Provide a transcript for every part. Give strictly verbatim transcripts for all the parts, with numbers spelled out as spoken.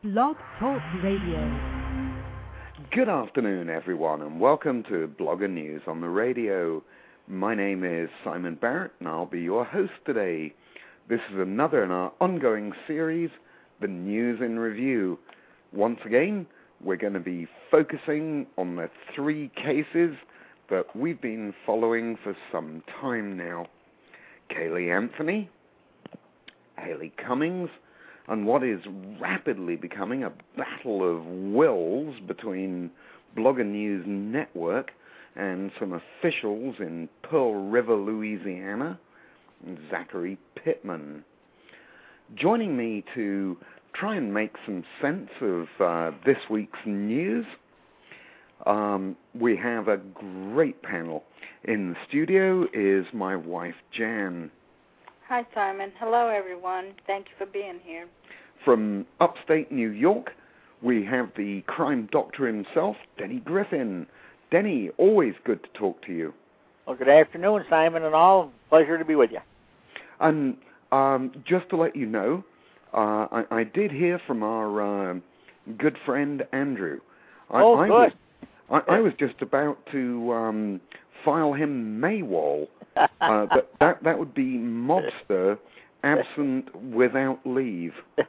Blog Talk Radio. Good afternoon, everyone, and welcome to Blogger News on the Radio. My name is Simon Barrett, and I'll be your host today. This is another in our ongoing series, The News in Review. Once again, we're going to be focusing on the three cases that we've been following for some time now. Caylee Anthony, Haley Cummings, and what is rapidly becoming a battle of wills between Blogger News Network and some officials in Pearl River, Louisiana, Zachary Pittman. Joining me to try and make some sense of uh, this week's news, um, we have a great panel. In the studio is my wife, Jan. Hi, Simon. Hello, everyone. Thank you for being here. From upstate New York, we have the crime doctor himself, Denny Griffin. Denny, always good to talk to you. Well, good afternoon, Simon and all. Pleasure to be with you. And um, just to let you know, uh, I, I did hear from our uh, good friend Andrew. I, oh, I good. Was, I, I was just about to um, file him Maywall. Uh, but that that would be mobster absent without leave.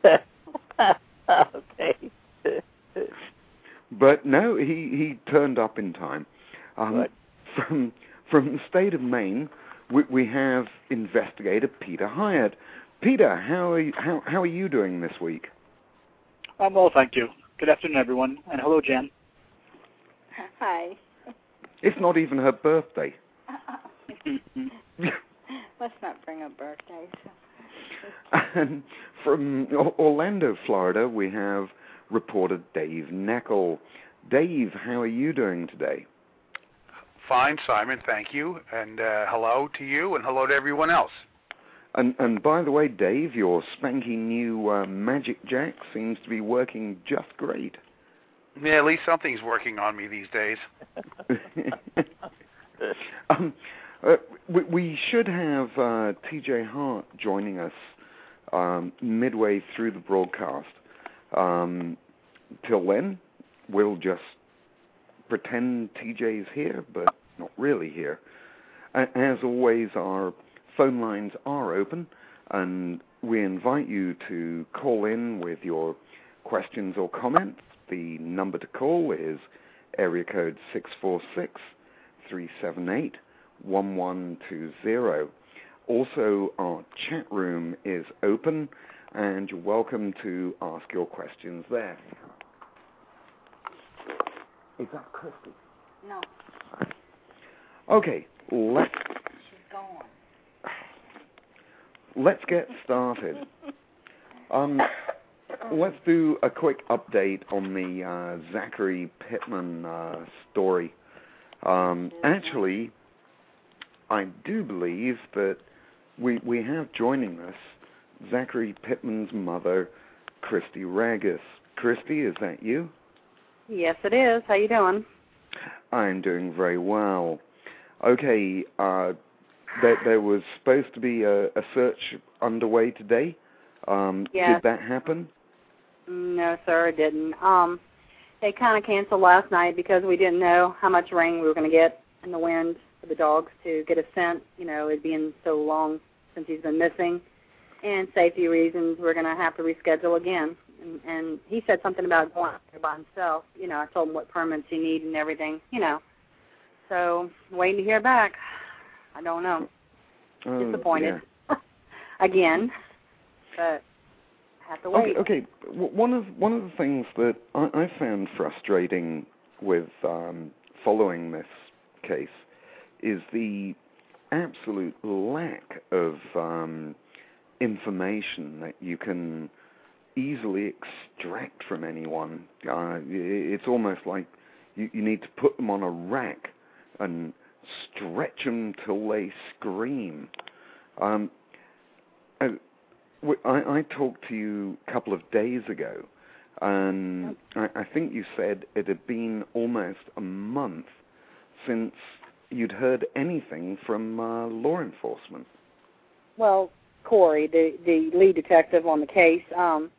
Okay. But no, he, he turned up in time. Um, from from the state of Maine, we, we have investigator Peter Hyatt. Peter, how are you, how how are you doing this week? I'm well, thank you. Good afternoon, everyone, and hello, Jan. Hi. It's not even her birthday. Let's not bring up birthdays. And from Orlando, Florida, we have reporter Dave Neckel. Dave, how are you doing today? Fine, Simon, thank you. And uh, hello to you, and hello to everyone else. And, and by the way, Dave, your spanky new uh, Magic Jack seems to be working just great. Yeah, at least something's working on me these days. um, uh, we, we should have uh, T J Hart joining us um, midway through the broadcast. Um, till then, we'll just pretend T J's here, but not really here. As always, our phone lines are open, and we invite you to call in with your questions or comments. The number to call is area code six four six, three seven eight, one one two zero. Also, our chat room is open, and you're welcome to ask your questions there. Is that Christy? No. Okay, let's... She's gone. Let's get started. Um, let's do a quick update on the uh, Zachary Pittman uh, story. Um, actually, I do believe that we we have joining us Zachary Pittman's mother, Christy Ragus. Christy, is that you? Yes, it is. How you doing? I'm doing very well. Okay, uh, there, there was supposed to be a, a search underway today. Um, yes. Did that happen? No, sir, it didn't. Um, they kind of canceled last night because we didn't know how much rain we were going to get and the wind for the dogs to get a scent. You know, it being so long since he's been missing. And safety reasons, we're going to have to reschedule again. And, and he said something about going out there by himself. You know, I told him what permits he needed and everything, you know. So, waiting to hear back. I don't know. Oh, Disappointed. Yeah. Again. But have to wait. Okay, okay. One of one of the things that I, I found frustrating with um, following this case is the absolute lack of um, information that you can easily extract from anyone. Uh, it's almost like you, you need to put them on a rack and stretch them till they scream. Um, I, I, I talked to you a couple of days ago, and I, I think you said it had been almost a month since you'd heard anything from uh, law enforcement. Well, Corey, the the lead detective on the case, um,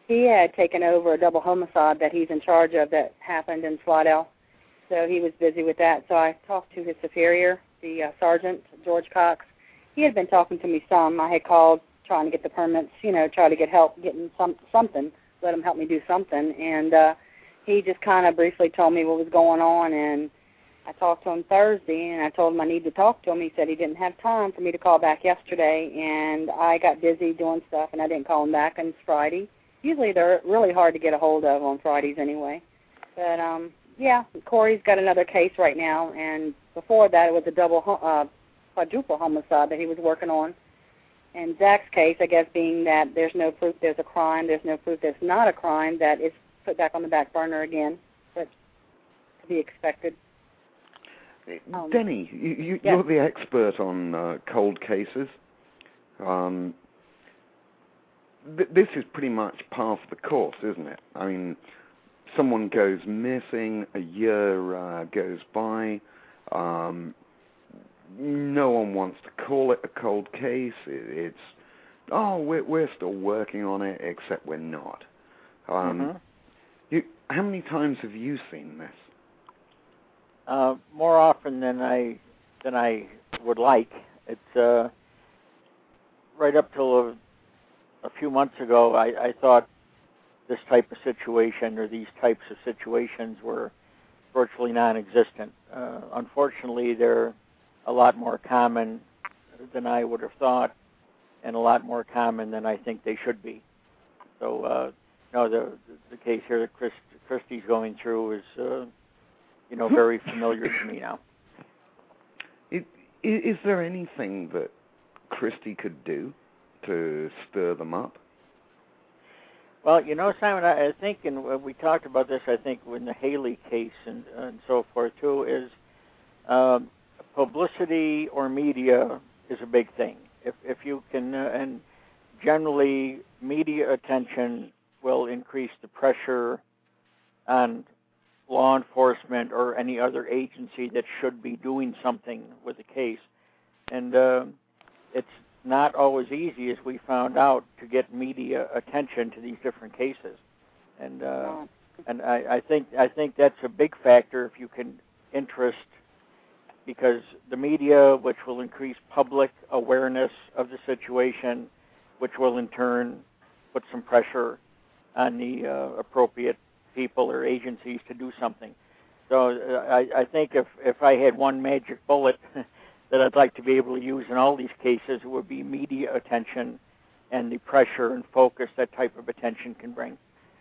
he had taken over a double homicide that he's in charge of that happened in Slidell. So he was busy with that. So I talked to his superior, the uh, sergeant, George Cox. He had been talking to me some. I had called trying to get the permits, you know, try to get help getting some something, let him help me do something. And uh, he just kind of briefly told me what was going on. And I talked to him Thursday, and I told him I needed to talk to him. He said he didn't have time for me to call back yesterday, and I got busy doing stuff, and I didn't call him back, and it's Friday. Usually they're really hard to get a hold of on Fridays anyway. But, um, yeah, Corey's got another case right now, and before that it was a double, uh, quadruple homicide that he was working on. And Zach's case, I guess, being that there's no proof there's a crime, there's no proof there's not a crime, that is put back on the back burner again. But to be expected. Um, Denny, you, you, yeah. you're the expert on uh, cold cases. Um, th- this is pretty much par for the course, isn't it? I mean, someone goes missing, a year uh, goes by, um, no one wants to call it a cold case. It, it's, oh, we're, we're still working on it, except we're not. Um, mm-hmm. you, how many times have you seen this? Uh, more often than I than I would like. It's uh, right up till a, a few months ago, I, I thought this type of situation or these types of situations were virtually non-existent. Uh, unfortunately, they're a lot more common than I would have thought, and a lot more common than I think they should be. So, uh, no, the the case here that Chris, Christy's going through is, uh, you know, very familiar to me now. Is, is there anything that Christy could do to stir them up? Well, you know, Simon, I, I think, and we talked about this, I think, in the Haley case and, and so forth, too, is um, publicity or media is a big thing. If if you can, uh, and generally media attention will increase the pressure on law enforcement or any other agency that should be doing something with the case. And uh, it's not always easy, as we found out, to get media attention to these different cases. And uh, and I, I think I think that's a big factor if you can interest, because the media, which will increase public awareness of the situation, which will in turn put some pressure on the uh, appropriate people or agencies to do something. So uh, I, I think if, if I had one magic bullet that I'd like to be able to use in all these cases, it would be media attention and the pressure and focus that type of attention can bring.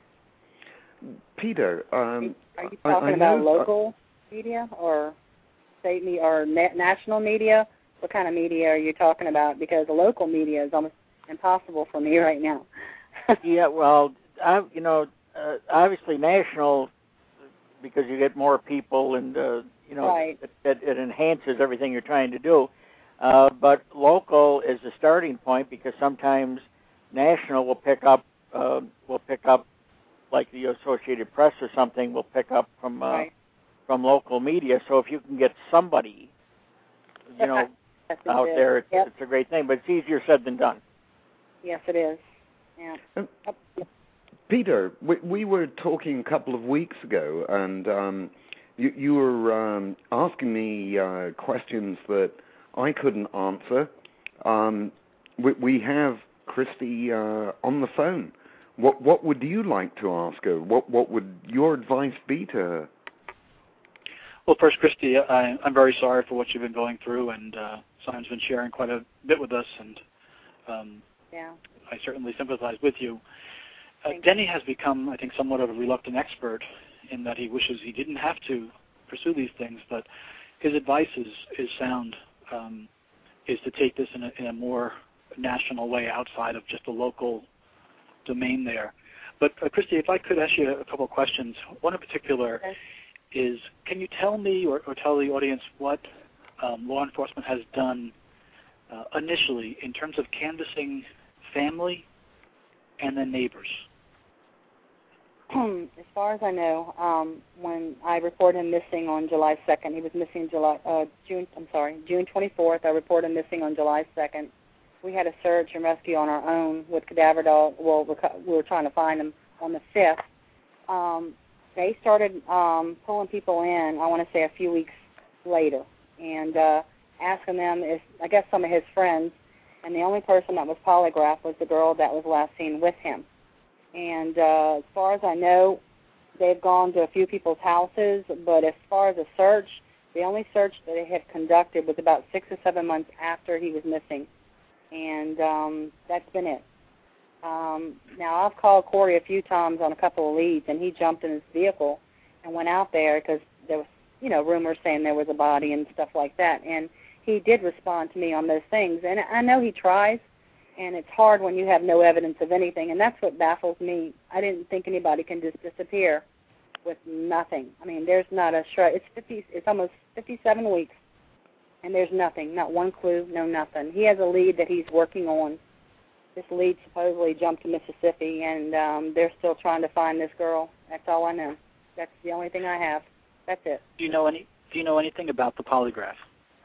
Peter, um, are you talking I, I about know, local uh, media or state media or na- national media? What kind of media are you talking about? Because the local media is almost impossible for me right now. Yeah, well, I, you know, uh, obviously national, because you get more people and, uh, you know, right. it, it, it enhances everything you're trying to do. Uh, but local is the starting point, because sometimes national will pick up, uh, will pick up, like the Associated Press or something, will pick up from uh, right. from local media. So if you can get somebody, you know, out it. there, it's, yep. it's a great thing. But it's easier said than done. Yes, it is. Yeah. Um, Peter, we, we were talking a couple of weeks ago, and um, you, you were um, asking me uh, questions that I couldn't answer. Um, we, we have Christy uh, on the phone. What what would you like to ask her? What what would your advice be to her? Well, first, Christy, I, I'm very sorry for what you've been going through, and uh, Simon's been sharing quite a bit with us, and um, yeah. I certainly sympathize with you. Uh, Denny has become, I think, somewhat of a reluctant expert in that he wishes he didn't have to pursue these things, but his advice is, is sound, um, is to take this in a, in a more national way outside of just a local domain there. But, uh, Christy, if I could ask you a couple of questions. One in particular okay. is, can you tell me or, or tell the audience what um, law enforcement has done uh, initially in terms of canvassing family and then neighbors? As far as I know, um, when I reported him missing on July second, he was missing July, uh, June. I'm sorry, June twenty-fourth. I reported him missing on July second. We had a search and rescue on our own with cadaver dog. Well, we were trying to find him on the fifth, um, they started um, pulling people in, I want to say a few weeks later, and uh, asking them if, I guess some of his friends, and the only person that was polygraphed was the girl that was last seen with him. And uh, as far as I know, they've gone to a few people's houses, but as far as a search, the only search that they had conducted was about six or seven months after he was missing, and um, that's been it. Um, now, I've called Corey a few times on a couple of leads, and he jumped in his vehicle and went out there because there was, you know, rumors saying there was a body and stuff like that, and he did respond to me on those things. And I know he tries, and it's hard when you have no evidence of anything, and that's what baffles me. I didn't think anybody can just disappear with nothing. I mean, there's not a shred. It's fifty. It's almost fifty-seven weeks, and there's nothing, not one clue, no nothing. He has a lead that he's working on. This lead supposedly jumped to Mississippi, and um, they're still trying to find this girl. That's all I know. That's the only thing I have. That's it. Do you know any? Do you know anything about the polygraph?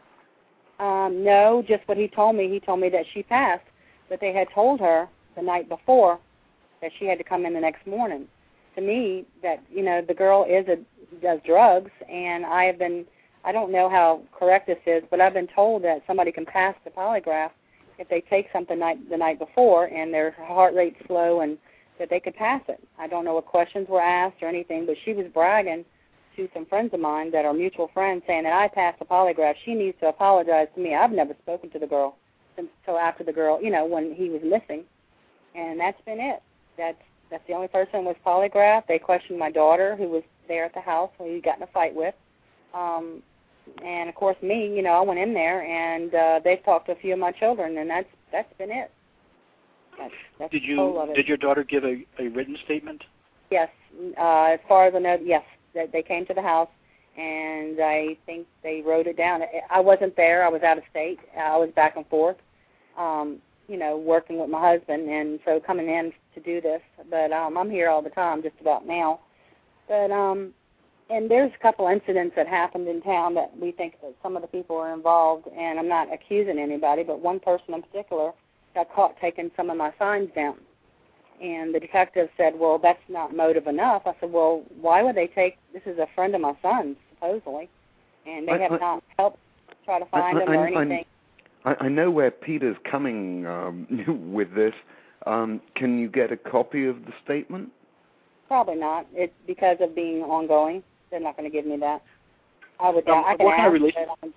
Um, no, just what he told me. He told me that she passed, but they had told her the night before that she had to come in the next morning. To me, that, you know, the girl is a, does drugs, and I have been, I don't know how correct this is, but I've been told that somebody can pass the polygraph if they take something night, the night before and their heart rate's slow, and that they could pass it. I don't know what questions were asked or anything, but she was bragging to some friends of mine that are mutual friends, saying that I passed the polygraph. She needs to apologize to me. I've never spoken to the girl since until after the girl, you know, when he was missing, and that's been it. That's that's the only person who was polygraphed. They questioned my daughter, who was there at the house, who he got in a fight with, um, and of course me. You know, I went in there, and uh, they've talked to a few of my children, and that's that's been it. That's, that's did the whole of you it. did your daughter give a, a written statement? Yes, uh, as far as I know, yes. That they came to the house, and I think they wrote it down. I wasn't there. I was out of state. I was back and forth, um, you know, working with my husband, and so coming in to do this. But um, I'm here all the time, just about now. But um, and there's a couple incidents that happened in town that we think that some of the people are involved, and I'm not accusing anybody, but one person in particular got caught taking some of my signs down. And the detective said, well, that's not motive enough. I said, well, why would they take, this is a friend of my son's, supposedly, and they I, have I, not helped try to find I, him I, or anything. I, I know where Peter's coming um, with this. Um, can you get a copy of the statement? Probably not. It's because of being ongoing. They're not going to give me that. I would. Um, I can what kind ask, of relation, but, um,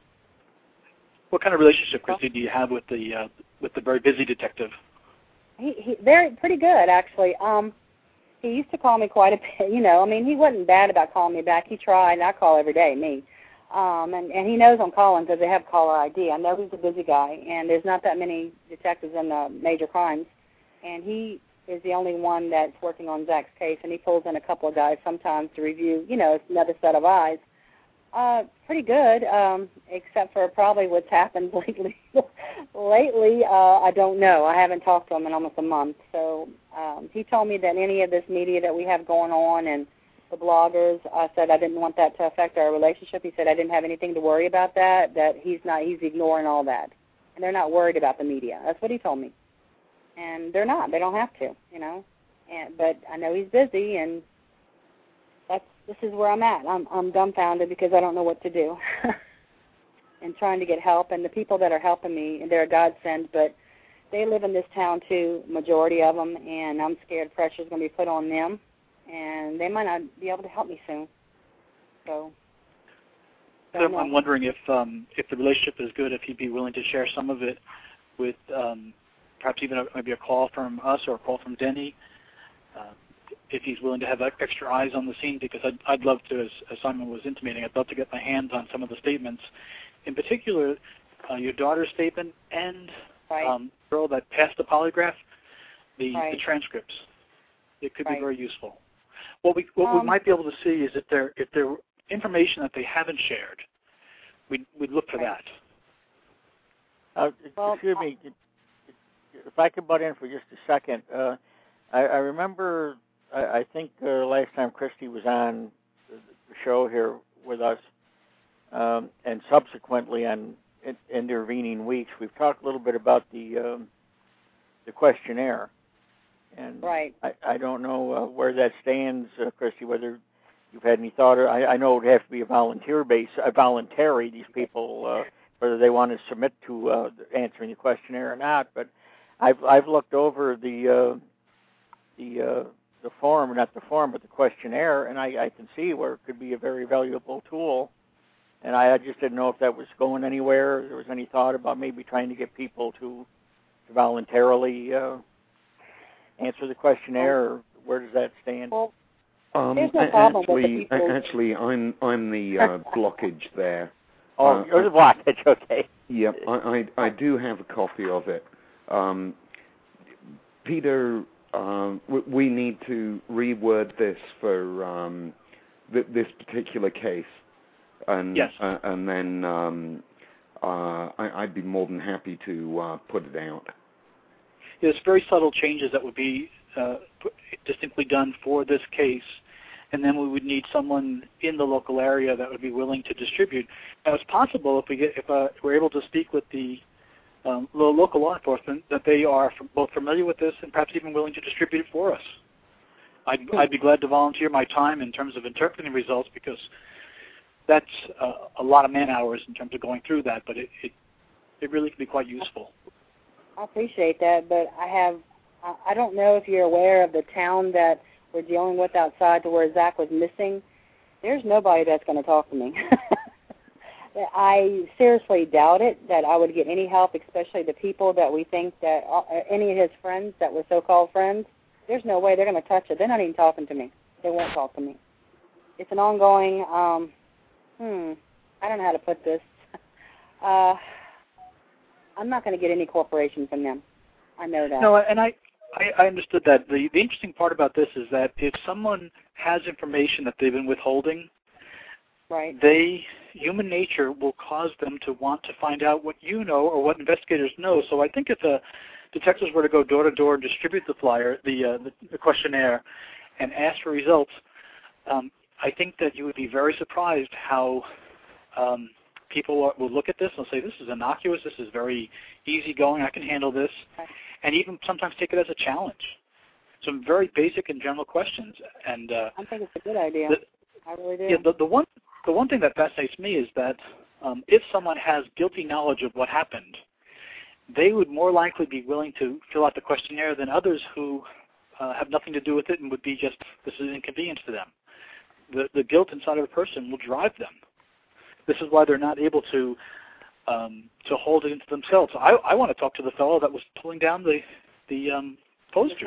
What kind of relationship, Christy, do you have with the uh, with the very busy detective? He, he, they're pretty good, actually. Um, he used to call me quite a bit. You know, I mean, he wasn't bad about calling me back. He tried, and I call every day, me. Um, and, and he knows I'm calling because they have caller I D. I know he's a busy guy, and there's not that many detectives in the major crimes. And he is the only one that's working on Zach's case, and he pulls in a couple of guys sometimes to review, you know, another set of eyes. Uh, pretty good, um, except for probably what's happened lately. lately, uh, I don't know. I haven't talked to him in almost a month. So um, he told me that any of this media that we have going on and the bloggers, I said I didn't want that to affect our relationship. He said I didn't have anything to worry about that, that he's not, he's ignoring all that. And they're not worried about the media. That's what he told me. And they're not. They don't have to, you know. And, but I know he's busy, and that's this is where I'm at. I'm I'm dumbfounded because I don't know what to do, and trying to get help. And the people that are helping me, they're a godsend, but they live in this town too, majority of them, and I'm scared pressure's going to be put on them, and they might not be able to help me soon. So, so I'm, I'm wondering if um, if the relationship is good, if he'd be willing to share some of it with um, perhaps even a, maybe a call from us or a call from Denny. Uh, if he's willing to have extra eyes on the scene, because I'd, I'd love to, as, as Simon was intimating, I'd love to get my hands on some of the statements. In particular, uh, your daughter's statement and right. um, the girl that passed the polygraph, the, right. the transcripts. It could right. be very useful. What we what um, we might be able to see is that there if there information that they haven't shared, we'd, we'd look for right. that. Uh, well, excuse me, if I could butt in for just a second. Uh, I, I remember, I, I think uh, last time Christy was on the, the show here with us, um, and subsequently on in, intervening weeks, we've talked a little bit about the um, the questionnaire. And right. I, I don't know uh, where that stands, uh, Christy, whether you've had any thought. Or I, I know it would have to be a volunteer base, a voluntary, these people, uh, whether they want to submit to uh, answering the questionnaire or not. But I've I've looked over the uh, the uh, the form, not the form, but the questionnaire, and I, I can see where it could be a very valuable tool. And I, I just didn't know if that was going anywhere. Or there was any thought about maybe trying to get people to, to voluntarily uh, answer the questionnaire, or where does that stand? Well, Um, there's no problem actually, with the people. actually, I'm I'm the uh, blockage there. Oh, uh, you're the blockage, okay. Yep, I, I I do have a copy of it. Um, Peter, um, we, we need to reword this for um, th- this particular case, and Yes. uh, and then um, uh, I, I'd be more than happy to uh, put it out. There's very subtle changes that would be uh, distinctly done for this case, and then we would need someone in the local area that would be willing to distribute. Now, it's possible if we get if uh, we're able to speak with the um, local law enforcement that they are both familiar with this and perhaps even willing to distribute it for us. I'd, I'd be glad to volunteer my time in terms of interpreting results, because that's uh, a lot of man hours in terms of going through that, but it, it, it really can be quite useful. I appreciate that, but I have, I don't know if you're aware of the town that we're dealing with outside to where Zach was missing. There's nobody that's going to talk to me. I seriously doubt it that I would get any help, especially the people that we think that, uh, any of his friends that were so-called friends. There's no way they're going to touch it. They're not even talking to me. They won't talk to me. It's an ongoing, um, hmm, I don't know how to put this. Uh, I'm not going to get any cooperation from them. I know that. No, and I, I, I understood that. The, the interesting part about this is that if someone has information that they've been withholding, right. they, human nature will cause them to want to find out what you know or what investigators know. So I think if the detectives were to go door to door and distribute the flyer, the, uh, the, the questionnaire, and ask for results, um, I think that you would be very surprised how um, people will look at this and say, this is innocuous, this is very easygoing, I can handle this, and even sometimes take it as a challenge. Some very basic and general questions. And uh, I think it's a good idea. The, I really do. Yeah, the, the one the one thing that fascinates me is that um, if someone has guilty knowledge of what happened, they would more likely be willing to fill out the questionnaire than others who uh, have nothing to do with it and would be just, this is an inconvenience to them. The, the guilt inside of a person will drive them. This is why they're not able to um, to hold it into themselves. I, I want to talk to the fellow that was pulling down the the um, posters.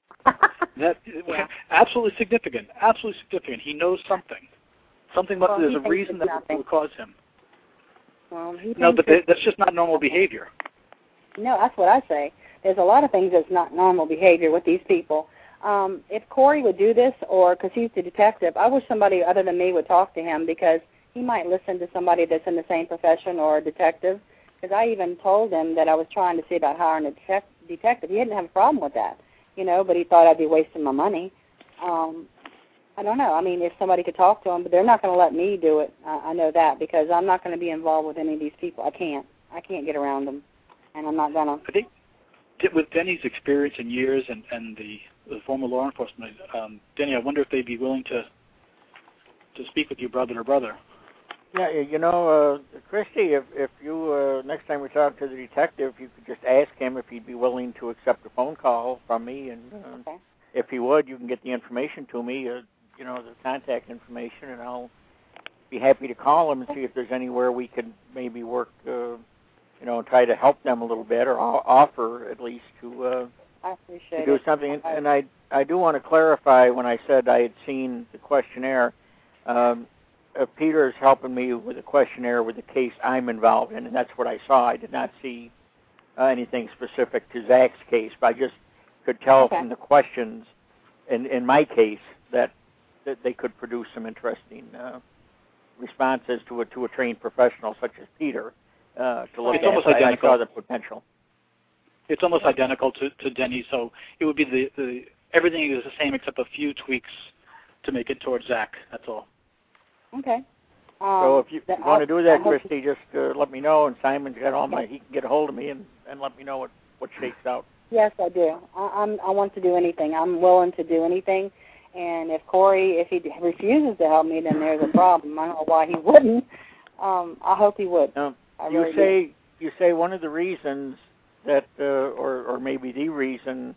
That yeah. Absolutely significant. Absolutely significant. He knows something. Something. Well, there's he a reason that nothing. would cause him. Well, he No, but that, that's just not normal behavior. No, that's what I say. There's a lot of things that's not normal behavior with these people. Um, if Corey would do this, or because he's the detective, I wish somebody other than me would talk to him, because he might listen to somebody that's in the same profession or a detective. Because I even told him that I was trying to see about hiring a detec- detective. He didn't have a problem with that, you know, but he thought I'd be wasting my money. Um, I don't know. I mean, if somebody could talk to him, but they're not going to let me do it. I, I know that, because I'm not going to be involved with any of these people. I can't. I can't get around them, and I'm not going to. I think with Denny's experience in years and, and the, the former law enforcement, um, Denny, I wonder if they'd be willing to to speak with your brother or brother. Yeah, you know, uh, Christy, if if you uh, next time we talk to the detective, you could just ask him if he'd be willing to accept a phone call from me, and uh, Okay. if he would, you can get the information to me, uh, you know, the contact information, and I'll be happy to call him and see if there's anywhere we could maybe work, uh, you know, and try to help them a little bit, or offer at least to uh, I appreciate to do it. something. And, and I I do want to clarify, when I said I had seen the questionnaire, um, uh, Peter's helping me with a questionnaire with the case I'm involved in, and that's what I saw. I did not see uh, anything specific to Zach's case, but I just could tell Okay. from the questions in, in my case that, that they could produce some interesting uh, responses to a, to a trained professional such as Peter uh, to look It's at. almost I, I identical. saw the potential. It's almost identical to, to Denny, so it would be the, the everything is the same except a few tweaks to make it towards Zach. That's all. Okay. Um, So if you, that- you want to do that, I hope- Christy, just uh, let me know, and Simon's got all my, he can get a hold of me and, and let me know what, what shakes out. Yes, I do. I, I'm. I want to do anything. I'm willing to do anything. And if Corey, if he refuses to help me, then there's a problem. I don't know why he wouldn't. Um, I hope he would. No, I you really say do. you say one of the reasons that, uh, or or maybe the reason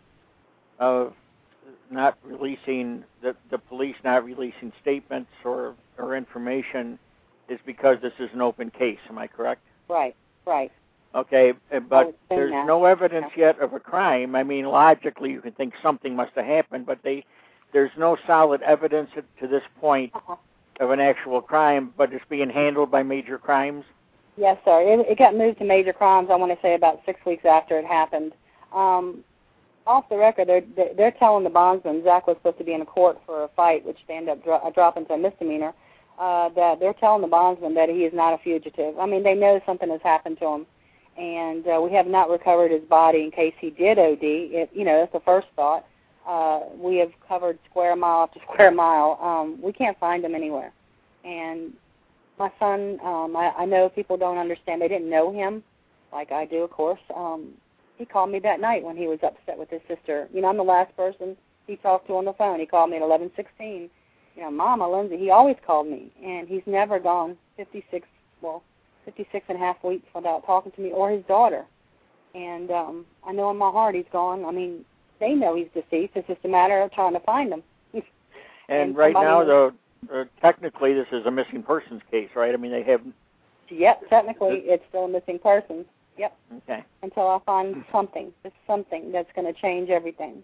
of not releasing the the police not releasing statements or or information is because this is an open case. Am I correct? Right. Right. Okay, but there's that. no evidence yet of a crime. I mean, logically, you can think something must have happened, but they there's no solid evidence to this point Uh-huh. of an actual crime, but it's being handled by major crimes. Yes, sir. It, it got moved to major crimes, I want to say, about six weeks after it happened. Um, off the record, they're, they're telling the bondsman, Zach was supposed to be in a court for a fight, which they ended up dro- dropping to a misdemeanor, uh, that they're telling the bondsman that he is not a fugitive. I mean, they know something has happened to him. And uh, we have not recovered his body in case he did O D. It, you know, that's the first thought. Uh, we have covered square mile after square mile. Um, we can't find him anywhere. And my son, um, I, I know people don't understand. They didn't know him, like I do, of course. Um, he called me that night when he was upset with his sister. You know, I'm the last person he talked to on the phone. He called me at eleven sixteen. You know, Mama, Lindsay, he always called me. And he's never gone fifty-six, well, fifty-six and a half weeks without talking to me or his daughter. And um, I know in my heart he's gone. I mean, they know he's deceased. It's just a matter of trying to find him. and, and right now, knows. though, uh, technically this is a missing persons case, right? I mean, they have... Yep, technically it's still a missing person. Yep. Okay. Until I find something, just something that's going to change everything.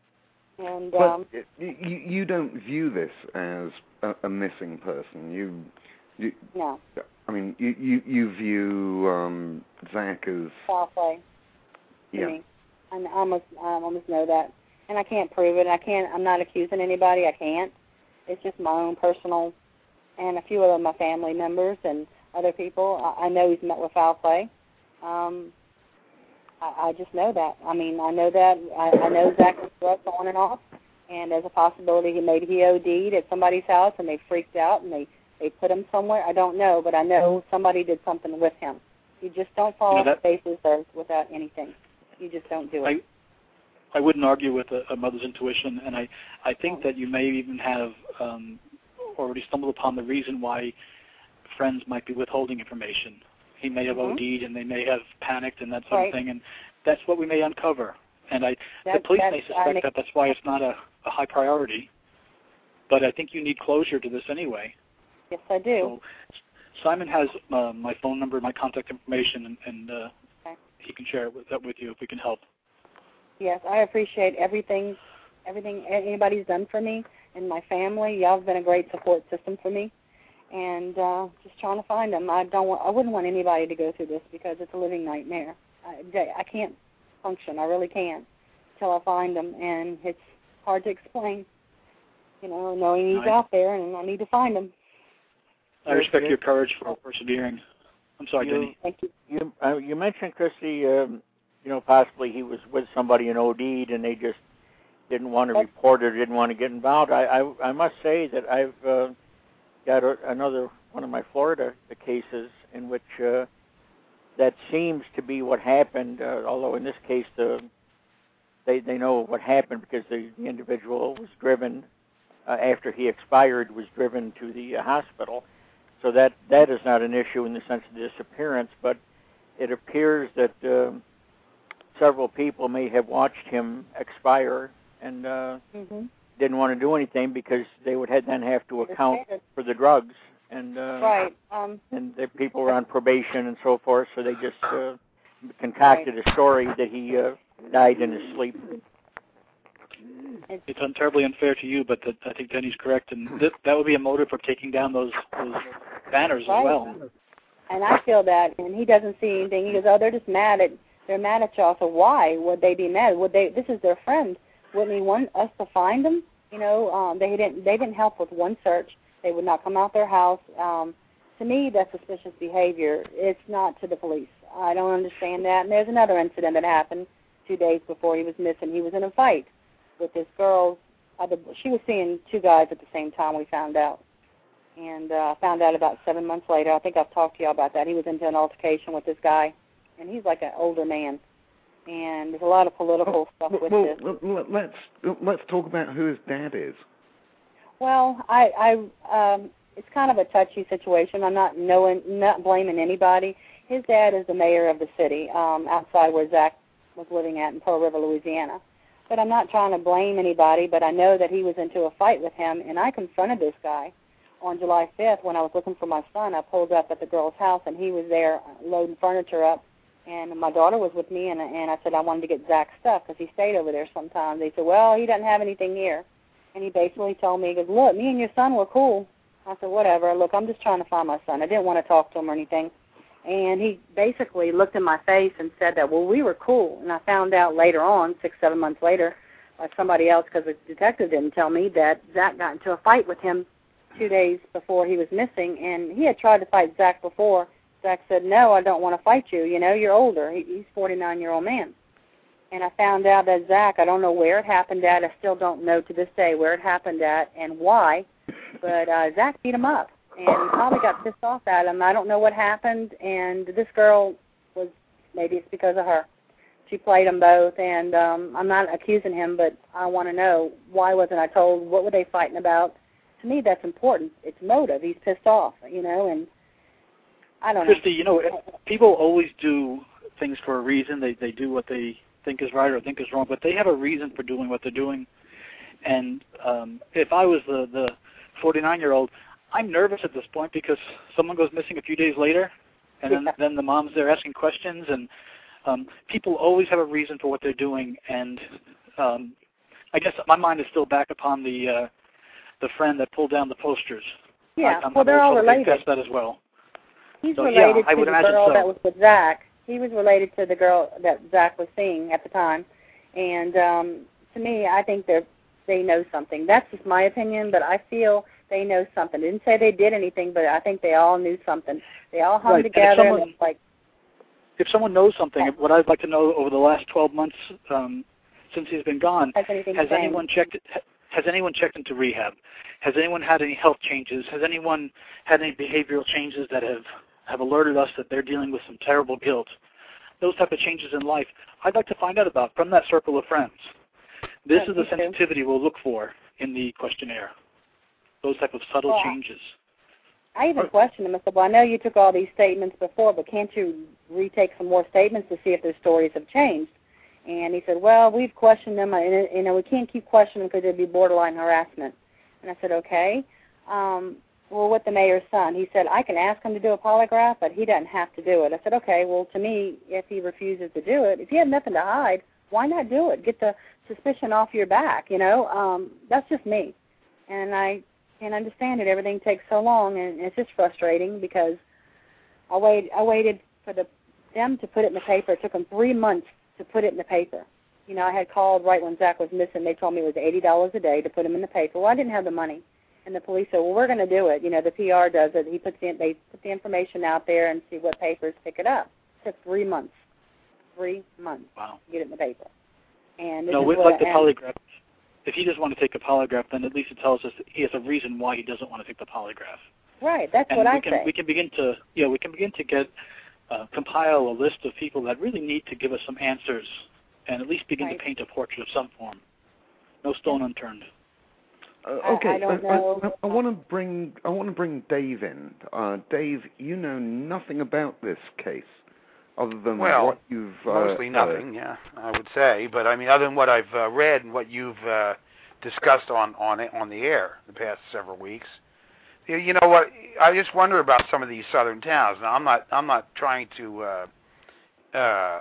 And but um, you, you don't view this as a, a missing person. You, you, no. I mean, you you, you view um, Zach as Foul play. To yeah. me. I almost, I almost know that, and I can't prove it. I can't. I'm not accusing anybody. I can't. It's just my own personal, and a few of my family members and other people. I, I know he's met with foul play. Um, I, I just know that. I mean, I know that. I, I know Zach was drugged on and off, and there's a possibility he maybe he O D'd at somebody's house, and they freaked out and they they put him somewhere. I don't know, but I know somebody did something with him. You just don't fall you know, off the face of the earth without anything. You just don't do it. I, I wouldn't argue with a, a mother's intuition, and I, I think that you may even have um, already stumbled upon the reason why friends might be withholding information. He may have mm-hmm. O D'd, and they may have panicked and that sort right. of thing, and that's what we may uncover. And I, that, the police may I suspect make, that that's why it's not a, a high priority, but I think you need closure to this anyway. Yes, I do. So Simon has uh, my phone number, my contact information, and, and uh, okay. he can share it with, that with you if we can help. Yes, I appreciate everything, everything anybody's done for me and my family. Y'all have been a great support system for me, and uh, just trying to find them. I don't. Want, I wouldn't want anybody to go through this because it's a living nightmare. I, I can't function. I really can't until I find them, and it's hard to explain. You know, knowing he's I, out there, and I need to find him. I respect your courage for persevering. I'm sorry, you, Denny. Thank you. You, uh, you mentioned, Christy, um, you know, possibly he was with somebody in O D'd and they just didn't want to report it or didn't want to get involved. I, I, I must say that I've uh, got a, another one of my Florida cases in which uh, that seems to be what happened, uh, although in this case the, they, they know what happened because the, the individual was driven, uh, after he expired, was driven to the uh, hospital. So that, that is not an issue in the sense of disappearance, but it appears that uh, several people may have watched him expire and uh, mm-hmm. didn't want to do anything because they would have then have to account for the drugs. And uh, right. Um, and the people were on probation and so forth, so they just uh, concocted right. a story that he uh, died in his sleep. It's terribly unfair to you, but that, I think Denny's correct, and th- that would be a motive for taking down those, those banners right. as well. And I feel that, and he doesn't see anything. He goes, "Oh, they're just mad at they're mad at y'all." So why would they be mad? Would they? This is their friend. Wouldn't he want us to find them? You know, um, they didn't. They didn't help with one search. They would not come out their house. Um, to me, that's suspicious behavior. It's not to the police. I don't understand that. And there's another incident that happened two days before he was missing. He was in a fight with this girl. Uh, she was seeing two guys at the same time, we found out. And I uh, found out about seven months later. I think I've talked to you all about that. He was into an altercation with this guy, and he's like an older man. and there's a lot of political well, stuff with well, this. Well, let's let's talk about who his dad is. Well, I, I, um, it's kind of a touchy situation. I'm not knowing, not blaming anybody. His dad is the mayor of the city, um, outside where Zach was living at in Pearl River, Louisiana. But I'm not trying to blame anybody, but I know that he was into a fight with him, and I confronted this guy on July fifth when I was looking for my son. I pulled up at the girl's house, and he was there loading furniture up, and my daughter was with me, and, and I said I wanted to get Zach's stuff because he stayed over there sometimes. They said, well, he doesn't have anything here. And he basically told me, he goes, look, me and your son were cool. I said, whatever. Look, I'm just trying to find my son. I didn't want to talk to him or anything. And he basically looked in my face and said that, well, we were cool. And I found out later on, six, seven months later, by somebody else, because the detective didn't tell me, that Zach got into a fight with him two days before he was missing. And he had tried to fight Zach before. Zach said, no, I don't want to fight you. You know, you're older. He, he's a forty-nine-year-old man. And I found out that Zach, I don't know where it happened at. I still don't know to this day where it happened at and why. But uh, Zach beat him up, and he probably got pissed off at him. I don't know what happened, and this girl was, maybe it's because of her. She played them both, and um, I'm not accusing him, but I want to know, why wasn't I told? What were they fighting about? To me, that's important. It's motive. He's pissed off, you know, and I don't know. Christy, you know, people always do things for a reason. They they do what they think is right or think is wrong, but they have a reason for doing what they're doing. And um, if I was the, the forty-nine-year-old, I'm nervous at this point because someone goes missing a few days later, and then, then the mom's there asking questions, and um, people always have a reason for what they're doing. And um, I guess my mind is still back upon the uh, the friend that pulled down the posters. Yeah, I, I'm, well, they're I'm all related. confess that as well. He's so, related yeah, to the girl so. that was with Zach. He was related to the girl that Zach was seeing at the time. And um, to me, I think they're, they know something. That's just my opinion, but I feel they know something. I didn't say they did anything, but I think they all knew something. They all hung right. together. And if someone, and like, if someone knows something, what I'd like to know over the last twelve months um, since he's been gone, has, anything has anyone checked Has anyone checked into rehab? Has anyone had any health changes? Has anyone had any behavioral changes that have, have alerted us that they're dealing with some terrible guilt? Those type of changes in life, I'd like to find out about from that circle of friends. This yeah, is the sensitivity we'll look for in the questionnaire, those type of subtle well, changes. I even questioned him. I said, well, I know you took all these statements before, but can't you retake some more statements to see if their stories have changed? And he said, well, we've questioned them, and you know, we can't keep questioning them because it'd be borderline harassment. And I said, okay. Um, well, with the mayor's son, he said, I can ask him to do a polygraph, but he doesn't have to do it. I said, okay, well, to me, if he refuses to do it, if you have nothing to hide, why not do it? Get the suspicion off your back, you know. Um, that's just me. And I can understand it. Everything takes so long, and it's just frustrating because I, wait, I waited for the, them to put it in the paper. It took them three months to put it in the paper. You know, I had called right when Zach was missing. They told me it was eighty dollars a day to put him in the paper. Well, I didn't have the money. And the police said, well, we're going to do it. You know, the P R does it. He puts the, they put the information out there and see what papers pick it up. It took three months. Three months wow. to get it in the paper. And this no, is with what, like the and, polygraph, if he doesn't want to take a polygraph, then at least it tells us that he has a reason why he doesn't want to take the polygraph. Right, that's and what we I can, say. We can begin to, yeah, we can begin to get, uh, compile a list of people that really need to give us some answers and at least begin right. to paint a portrait of some form. No stone unturned. Uh, okay, I, I don't I, know. I, I, I want to bring I want to bring Dave in. Uh, Dave, you know nothing about this case, other than well, what you've uh, mostly nothing. Uh, yeah, I would say. But I mean, other than what I've uh, read and what you've uh, discussed on on on the air the past several weeks, you, you know what? I just wonder about some of these southern towns. Now, I'm not I'm not trying to uh, uh,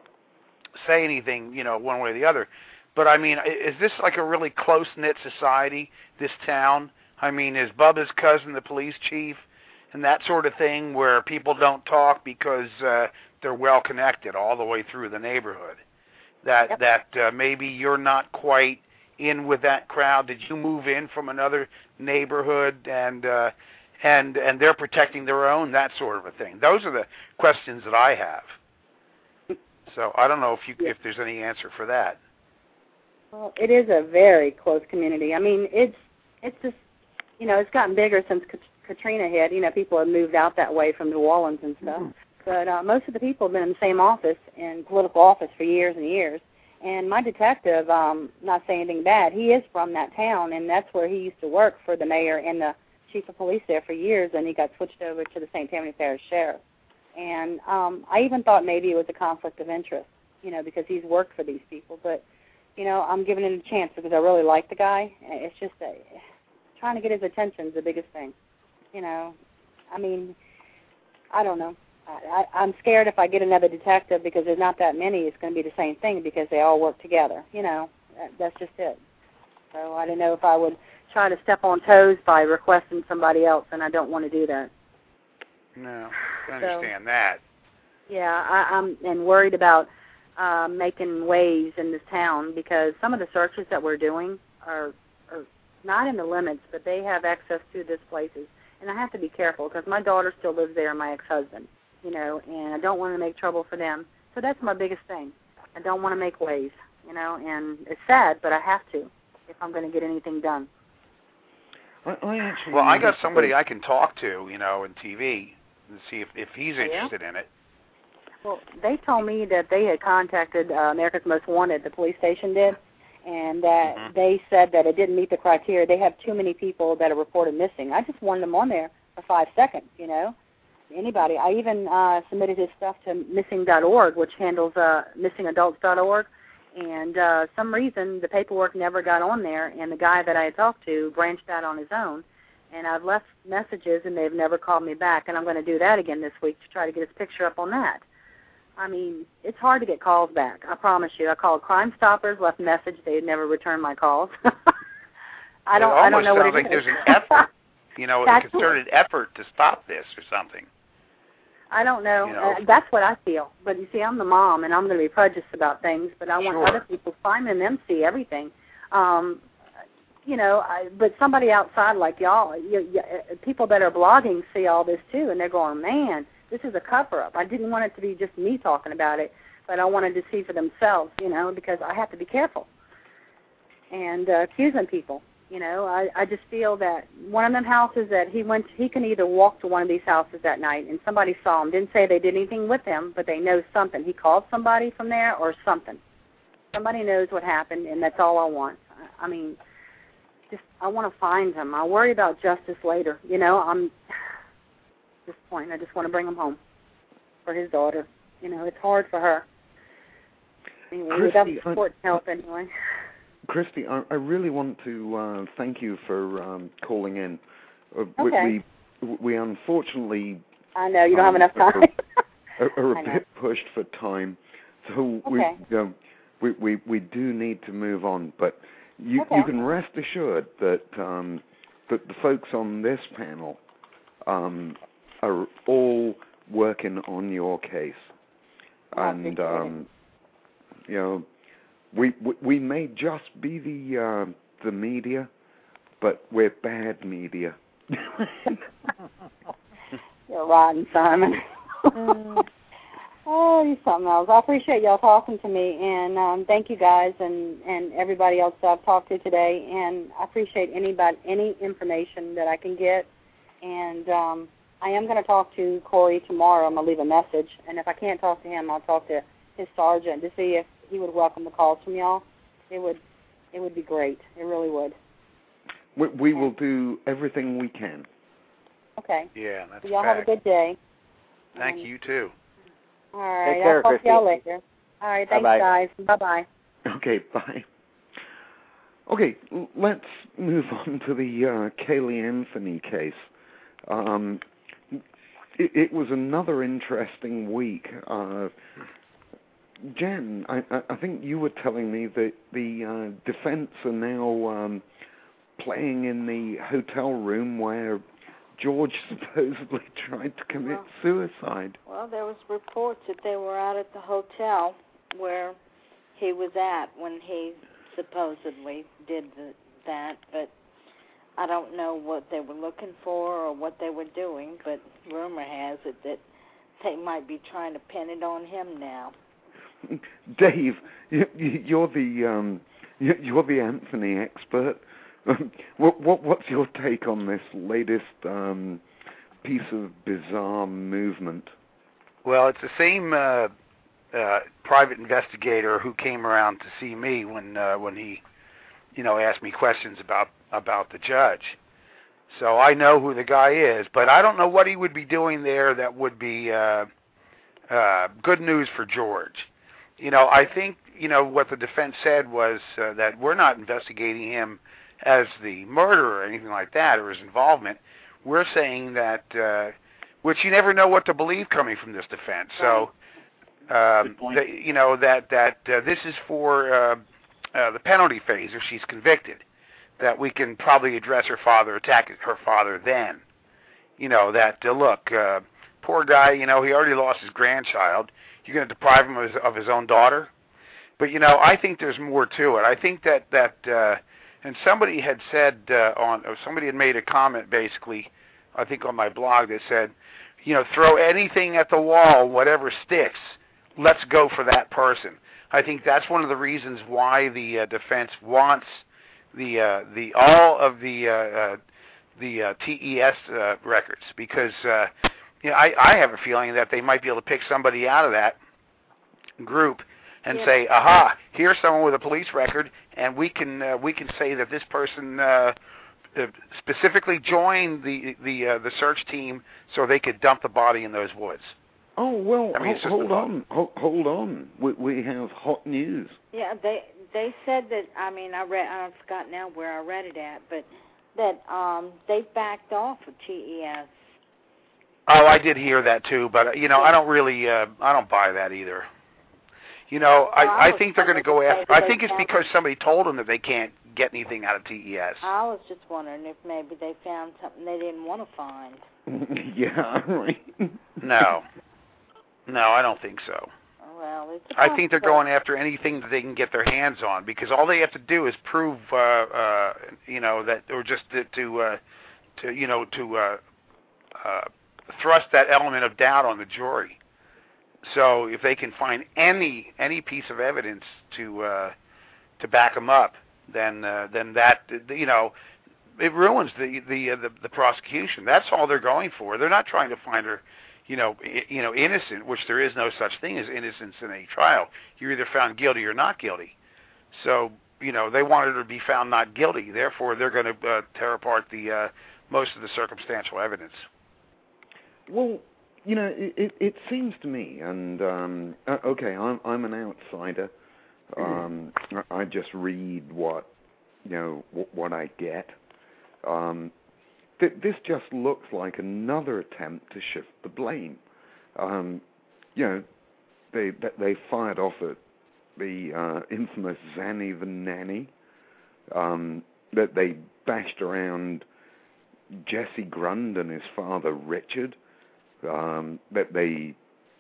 say anything, you know, one way or the other. But, I mean, is this like a really close-knit society, this town? I mean, is Bubba's cousin the police chief and that sort of thing where people don't talk because uh, they're well-connected all the way through the neighborhood? That yep. that uh, maybe you're not quite in with that crowd? Did you move in from another neighborhood and uh, and and they're protecting their own, that sort of a thing? Those are the questions that I have. So I don't know if you if there's any answer for that. Well, it is a very close community. I mean, it's it's just, you know, it's gotten bigger since Katrina hit. You know, people have moved out that way from New Orleans and stuff because but uh, most of the people have been in the same office, in political office, for years and years. And my detective, um, not saying anything bad, he is from that town, and that's where he used to work for the mayor and the chief of police there for years, and he got switched over to the Saint Tammany Parish Sheriff. And um, I even thought maybe it was a conflict of interest, you know, because he's worked for these people. But, you know, I'm giving it a chance because I really like the guy. It's just a, trying to get his attention is the biggest thing. You know, I mean, I don't know. I, I, I'm scared if I get another detective because there's not that many, it's going to be the same thing because they all work together. You know, that, that's just it. So I don't know if I would try to step on toes by requesting somebody else, and I don't want to do that. No, I understand so, that. Yeah, I, I'm and worried about uh, making waves in this town because some of the searches that we're doing are, are not in the limits, but they have access to these places. And I have to be careful because my daughter still lives there and my ex-husband, you know, and I don't want to make trouble for them. So that's my biggest thing. I don't want to make waves, you know, and it's sad, but I have to if I'm going to get anything done. I, I actually well, I got somebody I can talk to, you know, in T V and see if, if he's interested yeah. in it. Well, they told me that they had contacted uh, America's Most Wanted, the police station did, and that mm-hmm. they said that it didn't meet the criteria. They have too many people that are reported missing. I just wanted them on there for five seconds, you know, anybody. I even uh, submitted his stuff to missing dot org, which handles uh, missing adults dot org, and uh, some reason the paperwork never got on there, and the guy that I had talked to branched out on his own. And I've left messages, and they've never called me back. And I'm going to do that again this week to try to get his picture up on that. I mean, it's hard to get calls back. I promise you. I called Crime Stoppers, left a message. They had never returned my calls. I don't. I don't know what it like is. There's an effort, you know, a concerted effort to stop this or something. I don't know. You know. Uh, that's what I feel. But you see, I'm the mom, and I'm going to be prejudiced about things. But I want Sure. other people, Simon and them, see everything. Um, You know, I, but somebody outside like y'all, you, you, people that are blogging see all this too, and they're going, man, this is a cover-up. I didn't want it to be just me talking about it, but I wanted to see for themselves, you know, because I have to be careful. And uh, accusing people, you know, I, I just feel that one of them houses that he went to, he can either walk to one of these houses that night, and somebody saw him, didn't say they did anything with him, but they know something. He called somebody from there or something. Somebody knows what happened, and that's all I want. I, I mean... Just, I want to find him. I worry about justice later. You know, I'm at this point. I just want to bring him home for his daughter. You know, it's hard for her. Anyway, without the support and help, anyway. Christy, I, I really want to uh, thank you for um, calling in. Uh, okay. We, we unfortunately. I know you don't um, have enough time. are, are a bit pushed for time, so okay. we, um, we we we do need to move on, but. You, okay. you can rest assured that um, that the folks on this panel um, are all working on your case, oh, and um, you know we, we we may just be the uh, the media, but we're bad media. You're rotten, Simon. mm. Oh, you're something else. I appreciate y'all talking to me, and um, thank you guys and, and everybody else that I've talked to today. And I appreciate anybody, any information that I can get. And um, I am going to talk to Corey tomorrow. I'm going to leave a message, and if I can't talk to him, I'll talk to his sergeant to see if he would welcome the calls from y'all. It would, it would be great. It really would. We, we will do everything we can. Okay. Yeah, that's. So y'all fact. have a good day. Thank um, you too. All right. Take care, I'll talk Christy. to y'all later. All right. Thanks, Bye-bye. guys. Bye-bye. Okay, bye. Okay, l- let's move on to the uh, Caylee Anthony case. Um, it, it was another interesting week. Uh, Jen, I, I think you were telling me that the uh, defense are now um, playing in the hotel room where George supposedly tried to commit well, suicide. Well, there was reports that they were out at the hotel where he was at when he supposedly did the, that, but I don't know what they were looking for or what they were doing, but rumor has it that they might be trying to pin it on him now. Dave, you're the um, you're the Anthony expert. What, what what's your take on this latest um, piece of bizarre movement? Well, it's the same uh, uh, private investigator who came around to see me when uh, when he, you know, asked me questions about about the judge. So I know who the guy is, but I don't know what he would be doing there that would be uh, uh, good news for George. You know, I think, you know, what the defense said was uh, that we're not investigating him as the murderer or anything like that, or his involvement. We're saying that, uh, which you never know what to believe coming from this defense. So, um, that, you know, that that uh, this is for uh, uh, the penalty phase if she's convicted, that we can probably address her father, attack her father then. You know, that, uh, look, uh, poor guy, you know, he already lost his grandchild. You're going to deprive him of his, of his own daughter? But, you know, I think there's more to it. I think that, that uh, and somebody had said uh, on, or somebody had made a comment basically, I think on my blog, that said, you know, throw anything at the wall, whatever sticks, let's go for that person. I think that's one of the reasons why the uh, defense wants the uh, the all of the uh, uh, the uh, T E S uh, records, because uh, you know, I, I have a feeling that they might be able to pick somebody out of that group and yeah. say, aha, here's someone with a police record, and we can uh, we can say that this person uh, uh, specifically joined the the uh, the search team so they could dump the body in those woods. Oh, well, I mean, hold, hold on, hold, hold on. We, we have hot news. Yeah, they they said that, I mean, I read, I forgot now where I read it at, but that um, they backed off of T E S. Oh, I did hear that too, but, you know, I don't really, uh, I don't buy that either. You know, well, I, I, I think they're going to go after, I think it's because somebody told them that they can't get anything out of T E S. I was just wondering if maybe they found something they didn't want to find. Yeah, right. No. No, I don't think so. Well, it's I think they're going after anything that they can get their hands on, because all they have to do is prove, uh, uh, you know, that, or just to, to, uh, to you know, to uh, uh, thrust that element of doubt on the jury. So if they can find any any piece of evidence to uh, to back them up, then uh, then that, you know, it ruins the the, uh, the the prosecution. That's all they're going for. They're not trying to find her, you know, I, you know, innocent, which there is no such thing as innocence in a trial. You're either found guilty or not guilty. So, you know, they wanted her to be found not guilty. Therefore, they're going to uh, tear apart the uh, most of the circumstantial evidence. Well, you know, it, it, it seems to me, and um, uh, okay, I'm I'm an outsider. Um, I, I just read what, you know, w- what I get. Um, th- this just looks like another attempt to shift the blame. Um, you know, they they fired off at the uh, infamous Zanny the nanny. Um, that they bashed around Jesse Grund and his father Richard. Um, that they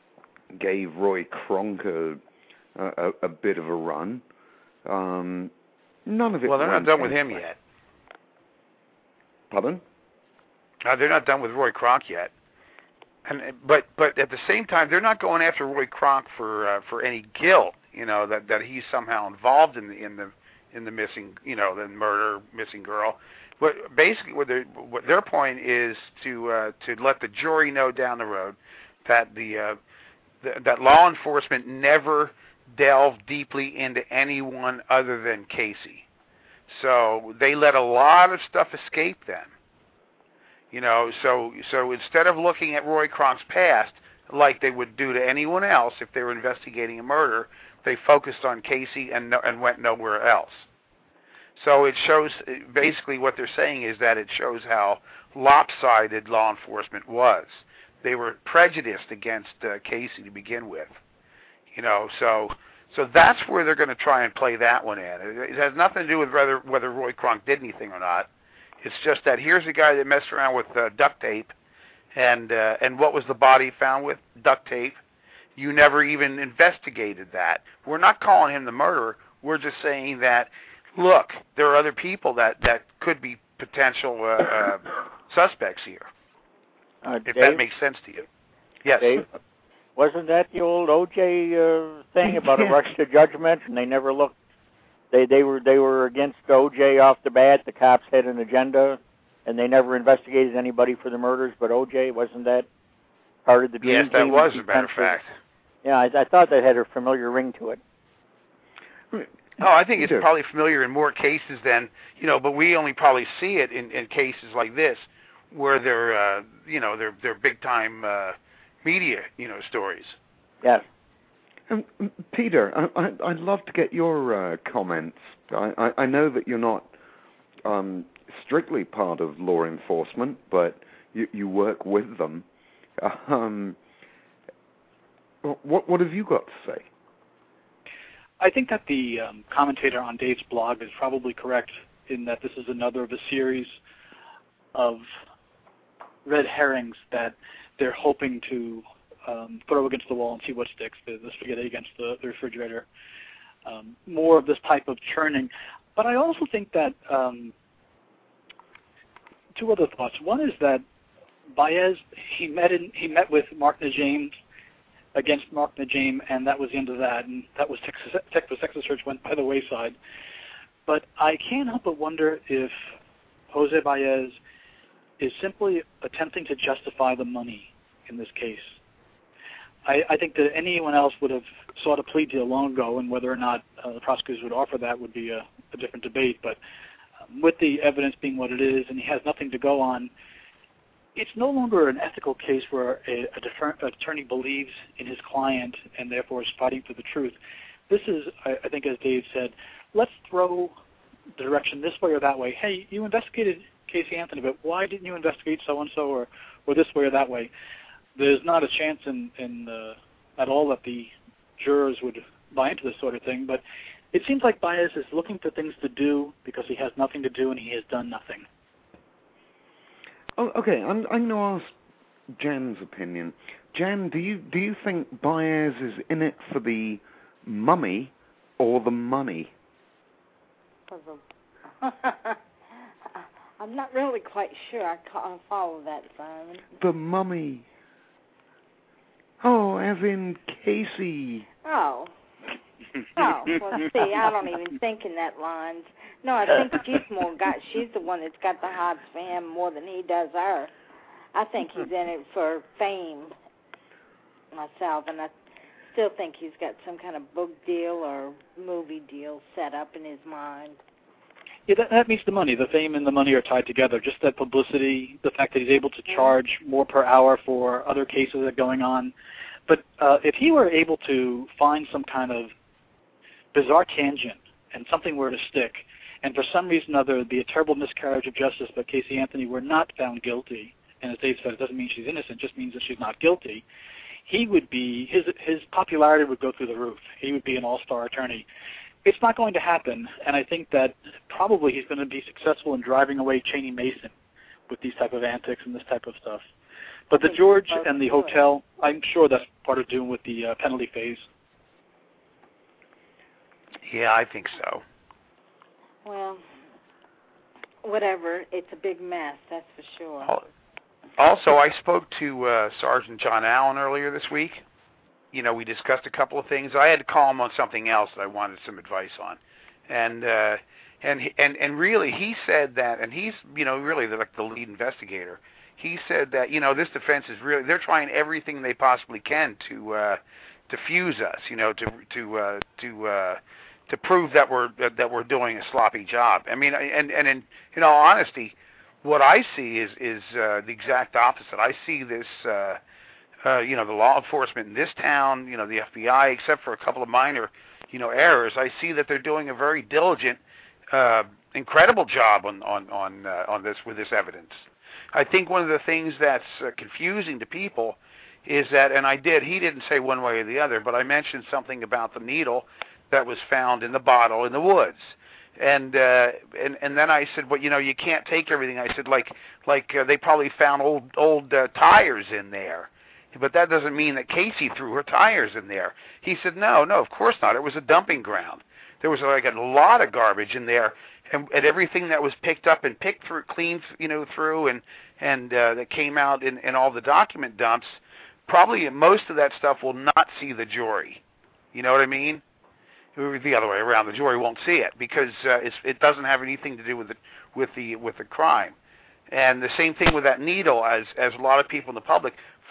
gave Roy Kronk a, a, a bit of a run. Um, none of it. Well, they're not done with him yet. Pardon? Uh, they're not done with Roy Kronk yet. And but but at the same time, they're not going after Roy Kronk for uh, for any guilt. You know, that that he's somehow involved in the in the in the missing, you know, the murder, missing girl. But basically, what, what their point is to uh, to let the jury know down the road that the, uh, the that law enforcement never delved deeply into anyone other than Casey. So they let a lot of stuff escape then. You know, so so instead of looking at Roy Kronk's past like they would do to anyone else if they were investigating a murder, they focused on Casey and no, and went nowhere else. So it shows, basically what they're saying is that it shows how lopsided law enforcement was. They were prejudiced against uh, Casey to begin with. You know, so so that's where they're going to try and play that one in. It, it has nothing to do with whether whether Roy Kronk did anything or not. It's just that here's a guy that messed around with uh, duct tape, and uh, and what was the body found with? Duct tape. You never even investigated that. We're not calling him the murderer. We're just saying that, look, there are other people that, that could be potential uh, uh, suspects here. Uh, if Dave, that makes sense to you. Yes. Dave, wasn't that the old O J uh, thing about a rush to judgment, and they never looked? They they were they were against O J off the bat. The cops had an agenda, and they never investigated anybody for the murders. But O J, wasn't that part of the dream. Yes, that was, as a matter of fact. Yeah, I, I thought that had a familiar ring to it. Oh, I think it's probably familiar in more cases than, you know, but we only probably see it in, in cases like this where they're, uh, you know, they're, they're big-time uh, media, you know, stories. Yes. Um, Peter, I, I, I'd love to get your uh, comments. I, I, I know that you're not um, strictly part of law enforcement, but you, you work with them. Um, what, what have you got to say? I think that the um, commentator on Dave's blog is probably correct in that this is another of a series of red herrings that they're hoping to um, throw against the wall and see what sticks, the, the spaghetti against the, the refrigerator. Um, more of this type of churning. But I also think that um, two other thoughts. One is that Baez, he met in, he met with Mark Najim against Mark Najim, and that was the end of that. And that was Texas, Texas Texas Search went by the wayside. But I can't help but wonder if Jose Baez is simply attempting to justify the money in this case. I, I think that anyone else would have sought a plea deal long ago, and whether or not uh, the prosecutors would offer that would be a, a different debate. But um, with the evidence being what it is, and he has nothing to go on, it's no longer an ethical case where a, a defer- attorney believes in his client and therefore is fighting for the truth. This is, I, I think, as Dave said, let's throw the direction this way or that way. Hey, you investigated Casey Anthony, but why didn't you investigate so-and-so or, or this way or that way? There's not a chance in, in uh, at all that the jurors would buy into this sort of thing, but it seems like Baez is looking for things to do because he has nothing to do and he has done nothing. Oh, okay, I'm, I'm going to ask Jan's opinion. Jan, do you do you think Baez is in it for the mummy or the money? I'm not really quite sure. I can't follow that, Simon. The mummy. Oh, as in Casey. Oh. Oh, well, see, I don't even think in that lines. No, I think she's more got. She's the one that's got the hots for him more than he does her. I think he's in it for fame myself, and I still think he's got some kind of book deal or movie deal set up in his mind. Yeah, that, that means the money. The fame and the money are tied together. Just that publicity, the fact that he's able to charge more per hour for other cases that are going on. But uh, if he were able to find some kind of bizarre tangent and something were to stick, and for some reason or other it'd be a terrible miscarriage of justice, but Casey Anthony were not found guilty, and as Dave said, it doesn't mean she's innocent, it just means that she's not guilty, he would be, his his popularity would go through the roof. He would be an all-star attorney. It's not going to happen, and I think that probably he's going to be successful in driving away Cheney Mason with these type of antics and this type of stuff. But the George and the hotel, I'm sure that's part of doing with the uh, penalty phase. Yeah, I think so. Well, whatever. It's a big mess, that's for sure. Also, I spoke to uh, Sergeant John Allen earlier this week. You know, we discussed a couple of things. I had to call him on something else that I wanted some advice on, and uh, and and and really, he said that, and he's you know really the, like the lead investigator. He said that you know this defense is really they're trying everything they possibly can to uh, to fuse us, you know, to to uh, to uh, to prove that we're that we're doing a sloppy job. I mean, and and in in all honesty, what I see is is uh, the exact opposite. I see this. Uh, Uh, you know, the law enforcement in this town, you know, the F B I, except for a couple of minor, you know, errors, I see that they're doing a very diligent, uh, incredible job on on on, uh, on this with this evidence. I think one of the things that's uh, confusing to people is that, and I did, he didn't say one way or the other, but I mentioned something about the needle that was found in the bottle in the woods. And uh, and and then I said, well, you know, you can't take everything. I said, like like uh, they probably found old old uh, tires in there. But that doesn't mean that Casey threw her tires in there. He said, no, no, of course not. It was a dumping ground. There was like a lot of garbage in there, and, and everything that was picked up and picked through, cleaned, you know, through, and and uh, that came out in, in all the document dumps. Probably most of that stuff will not see the jury. You know what I mean? The other way around, the jury won't see it because uh, it's, it doesn't have anything to do with the with the with the crime. And the same thing with that needle, as as a lot of people in the public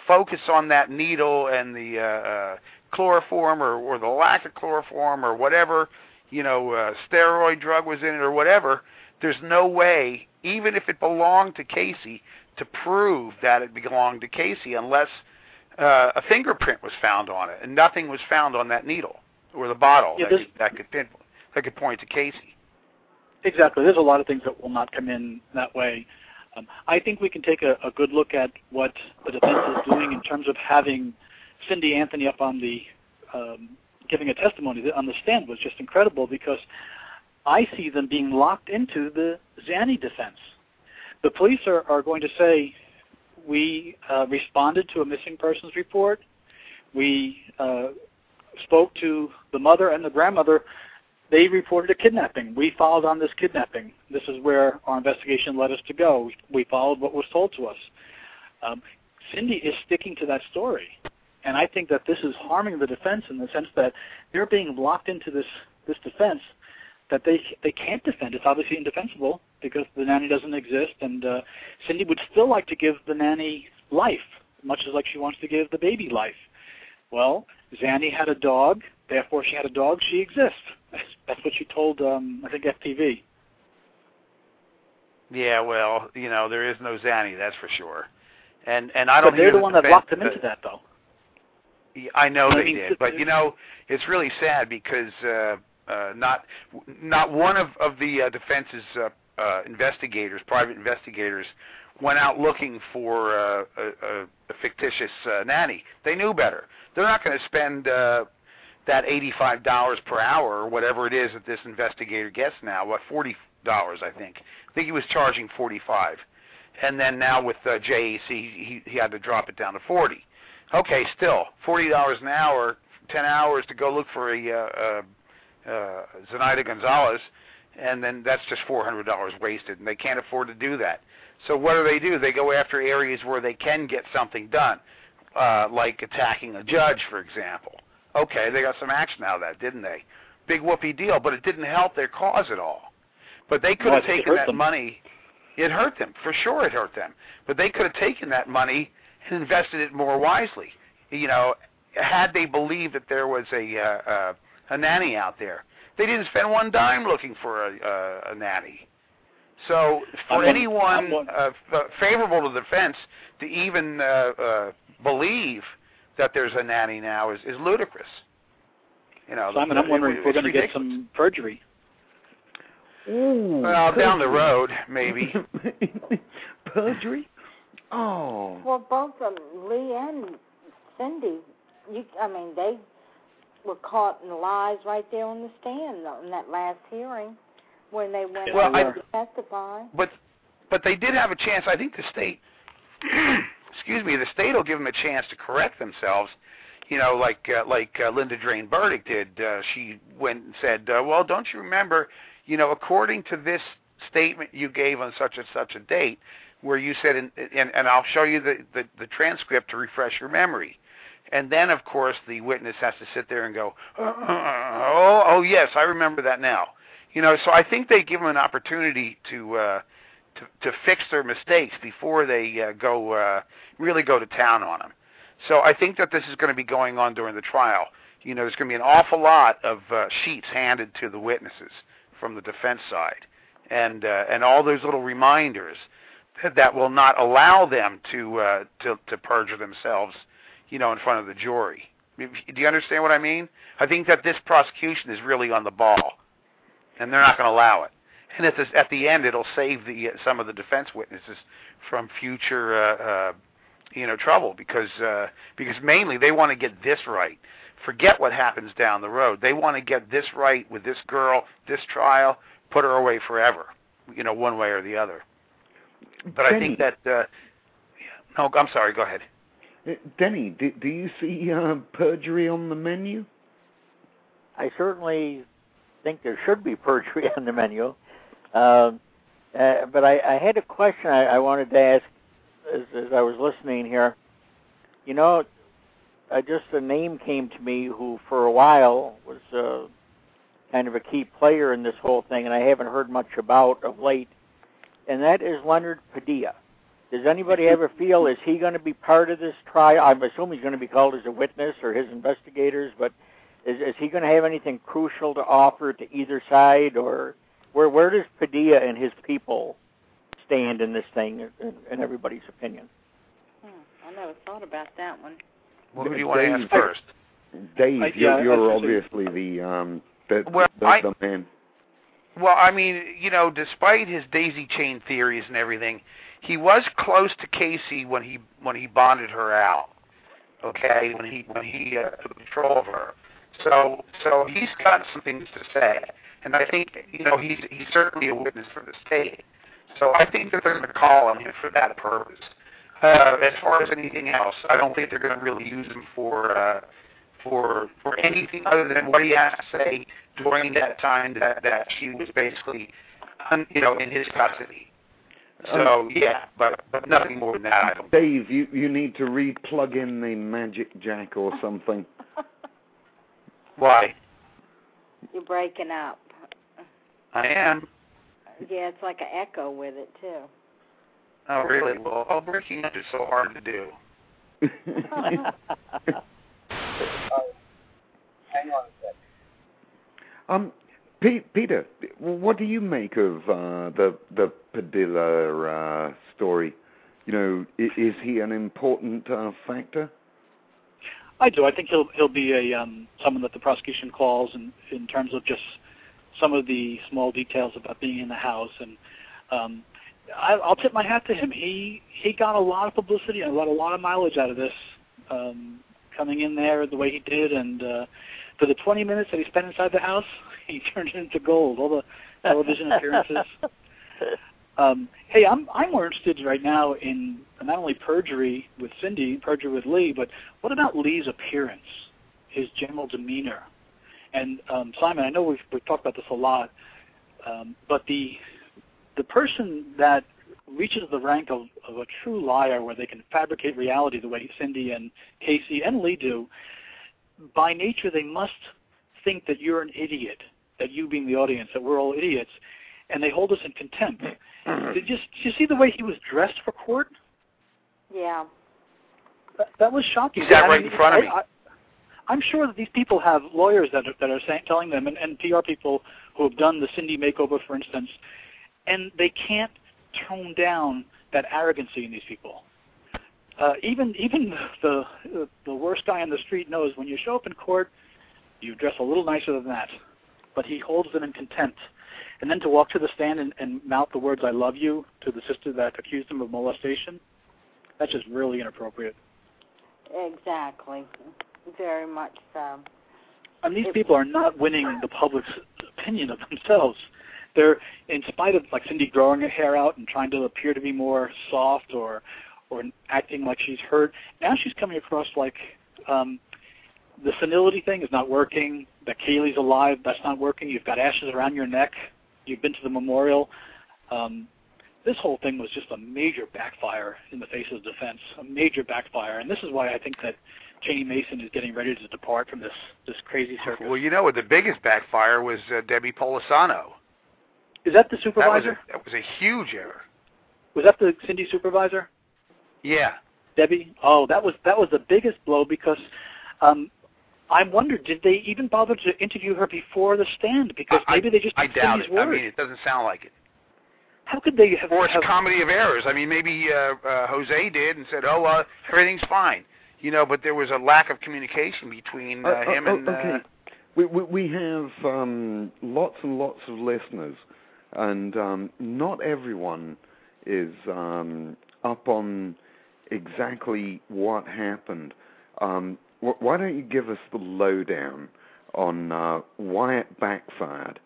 focus on that needle and the uh, uh, chloroform or, or the lack of chloroform or whatever, you know, uh, steroid drug was in it or whatever, there's no way, even if it belonged to Casey, to prove that it belonged to Casey unless uh, a fingerprint was found on it, and nothing was found on that needle or the bottle yeah, that, could, that, could pin, that could point to Casey. Exactly. There's a lot of things that will not come in that way. Um, I think we can take a, a good look at what the defense is doing in terms of having Cindy Anthony up on the, um, giving a testimony on the stand was just incredible, because I see them being locked into the Zanny defense. The police are, are going to say, we uh, responded to a missing persons report, we uh, spoke to the mother and the grandmother, they reported a kidnapping. We followed on this kidnapping. This is where our investigation led us to go. We followed what was told to us. Um, Cindy is sticking to that story. And I think that this is harming the defense in the sense that they're being locked into this, this defense that they they can't defend. It's obviously indefensible because the nanny doesn't exist, and uh, Cindy would still like to give the nanny life, much as like she wants to give the baby life. Well, Zanny had a dog, therefore she had a dog, she exists. That's, that's what she told, um, I think, F T V. Yeah, well, you know, there is no Zanny, that's for sure. And and I don't. But they're the one that locked them into that, though. I know I they mean, did, but you know, it's really sad because uh, uh, not not one of of the uh, defense's uh, uh, investigators, private investigators, went out looking for uh, a, a, a fictitious uh, nanny. They knew better. They're not going to spend uh, that eighty-five dollars per hour or whatever it is that this investigator gets now. What, forty dollars, I think. I think he was charging forty-five, and then now with uh, J A C, he, he had to drop it down to forty. Okay, still forty dollars an hour, ten hours to go look for a uh, uh, uh, Zenaida Gonzalez, and then that's just four hundred dollars wasted, and they can't afford to do that. So what do they do? They go after areas where they can get something done, uh, like attacking a judge, for example. Okay, they got some action out of that, didn't they? Big whoopee deal, but it didn't help their cause at all. But they could No, have taken that them. money. It hurt them, for sure it hurt them. But they could have taken that money and invested it more wisely. You know, had they believed that there was a uh, uh, a nanny out there. They didn't spend one dime looking for a, uh, a nanny. So for I'm anyone one, uh, f- favorable to the defense to even uh, uh, believe that there's a nanny now is, is ludicrous. You know, Simon, the, I'm wondering it, if we're going to get ridiculous. some perjury. Ooh, well, perjury. down the road, maybe. Perjury? Oh. Well, both um, Lee and Cindy, you, I mean, they were caught in lies right there on the stand in that last hearing when they went well, out I, to testify. But, but they did have a chance. I think the state, excuse me, the state will give them a chance to correct themselves. You know, like uh, like uh, Linda Drain Burdick did. Uh, she went and said, uh, well, don't you remember, you know, according to this statement you gave on such and such a date, where you said, in, and, and I'll show you the, the, the transcript to refresh your memory. And then, of course, the witness has to sit there and go, oh, oh yes, I remember that now. You know, so I think they give them an opportunity to uh, to, to fix their mistakes before they uh, go uh, really go to town on them. So I think that this is going to be going on during the trial. You know, there's going to be an awful lot of uh, sheets handed to the witnesses from the defense side, and uh, and all those little reminders that, that will not allow them to uh, to to perjure themselves, you know, in front of the jury. Do you understand what I mean? I think that this prosecution is really on the ball, and they're not going to allow it. And at the at the end, it'll save the uh, some of the defense witnesses from future uh, uh, you know trouble because uh, because mainly they want to get this right. Forget what happens down the road. They want to get this right with this girl, this trial, put her away forever, you know, one way or the other. But Denny, I think that uh, no, I'm sorry. Go ahead. Uh, Denny, do, do you see uh, perjury on the menu? I certainly think there should be perjury on the menu. Uh, uh, but I, I had a question I, I wanted to ask as, as I was listening here. You know, uh, just a name came to me who for a while was uh, kind of a key player in this whole thing, and I haven't heard much about of late, and that is Leonard Padilla. Does anybody ever feel, is he going to be part of this trial? I'm assuming he's going to be called as a witness or his investigators, but is, is he going to have anything crucial to offer to either side? Or where where does Padilla and his people stand in this thing, in, in everybody's opinion? Hmm, I never thought about that one. Well, who do you want to ask first? Dave, I, you're, yeah, you're I, obviously the, um, the, well, the, I, the man. Well, I mean, you know, despite his daisy chain theories and everything, he was close to Casey when he when he bonded her out. Okay, when he when he uh, took control of her. So so he's got some things to say, and I think you know he's he's certainly a witness for the state. So I think that they're going to call on him for that purpose. Uh, as far as anything else, I don't think they're going to really use him for uh, for for anything other than what he has to say during that time that that she was basically, un, you know, in his custody. So um, yeah, but but nothing more than that. I don't Dave, you you need to re-plug in the Magic Jack or something. Why? You're breaking up. I am. Yeah, it's like an echo with it, too. Oh, really? Well, oh, breaking up is so hard to do. Hang on a sec. Um, P- Peter, what do you make of uh, the the Padilla uh, story? You know, is, is he an important uh, factor? I do. I think he'll he'll be a um, someone that the prosecution calls in, in terms of just some of the small details about being in the house, and um, I, I'll tip my hat to him. He he got a lot of publicity and got a lot of mileage out of this, um, coming in there the way he did, and uh, for the twenty minutes that he spent inside the house, he turned it into gold. All the television appearances. Um, hey, I'm I'm more interested right now in not only perjury with Cindy, perjury with Lee, but what about Lee's appearance, his general demeanor? And um, Simon, I know we've we've talked about this a lot, um, but the the person that reaches the rank of, of a true liar, where they can fabricate reality the way Cindy and Casey and Lee do, by nature they must think that you're an idiot, that you being the audience, that we're all idiots, and they hold us in contempt. Did you, did you see the way he was dressed for court? Yeah. That, that was shocking. He sat I right mean, in front of me. I, I, I'm sure that these people have lawyers that are, that are saying, telling them, and, and P R people who have done the Cindy makeover, for instance, and they can't tone down that arrogancy in these people. Uh, even even the the worst guy on the street knows when you show up in court, you dress a little nicer than that. But he holds them in contempt. And then to walk to the stand and, and mouth the words "I love you" to the sister that accused him of molestation, that's just really inappropriate. Exactly. Very much so. And these it, people are not winning the public's opinion of themselves. They're, in spite of like Cindy growing her hair out and trying to appear to be more soft or or acting like she's hurt, now she's coming across like um, the senility thing is not working, that Kaylee's alive, that's not working, you've got ashes around your neck, you've been to the memorial. Um, this whole thing was just a major backfire in the face of the defense, a major backfire. And this is why I think that Cheney Mason is getting ready to depart from this, this crazy circus. Well, you know what the biggest backfire was uh, Debbie Polisano. Is that the supervisor? That was, a, that was a huge error. Was that the Cindy supervisor? Yeah. Debbie? Oh, that was that was the biggest blow because um, I wondered, did they even bother to interview her before the stand? Because I, maybe they just I took doubt Cindy's it. word. I mean, it doesn't sound like it. How could they have... Or it's have, a comedy of errors. I mean, maybe uh, uh, Jose did and said, oh, uh, everything's fine. You know, but there was a lack of communication between uh, uh, him uh, and... Okay. Uh, we, we, we have um, lots and lots of listeners, and um, not everyone is um, up on exactly what happened. Um, wh- why don't you give us the lowdown on uh, why it backfired?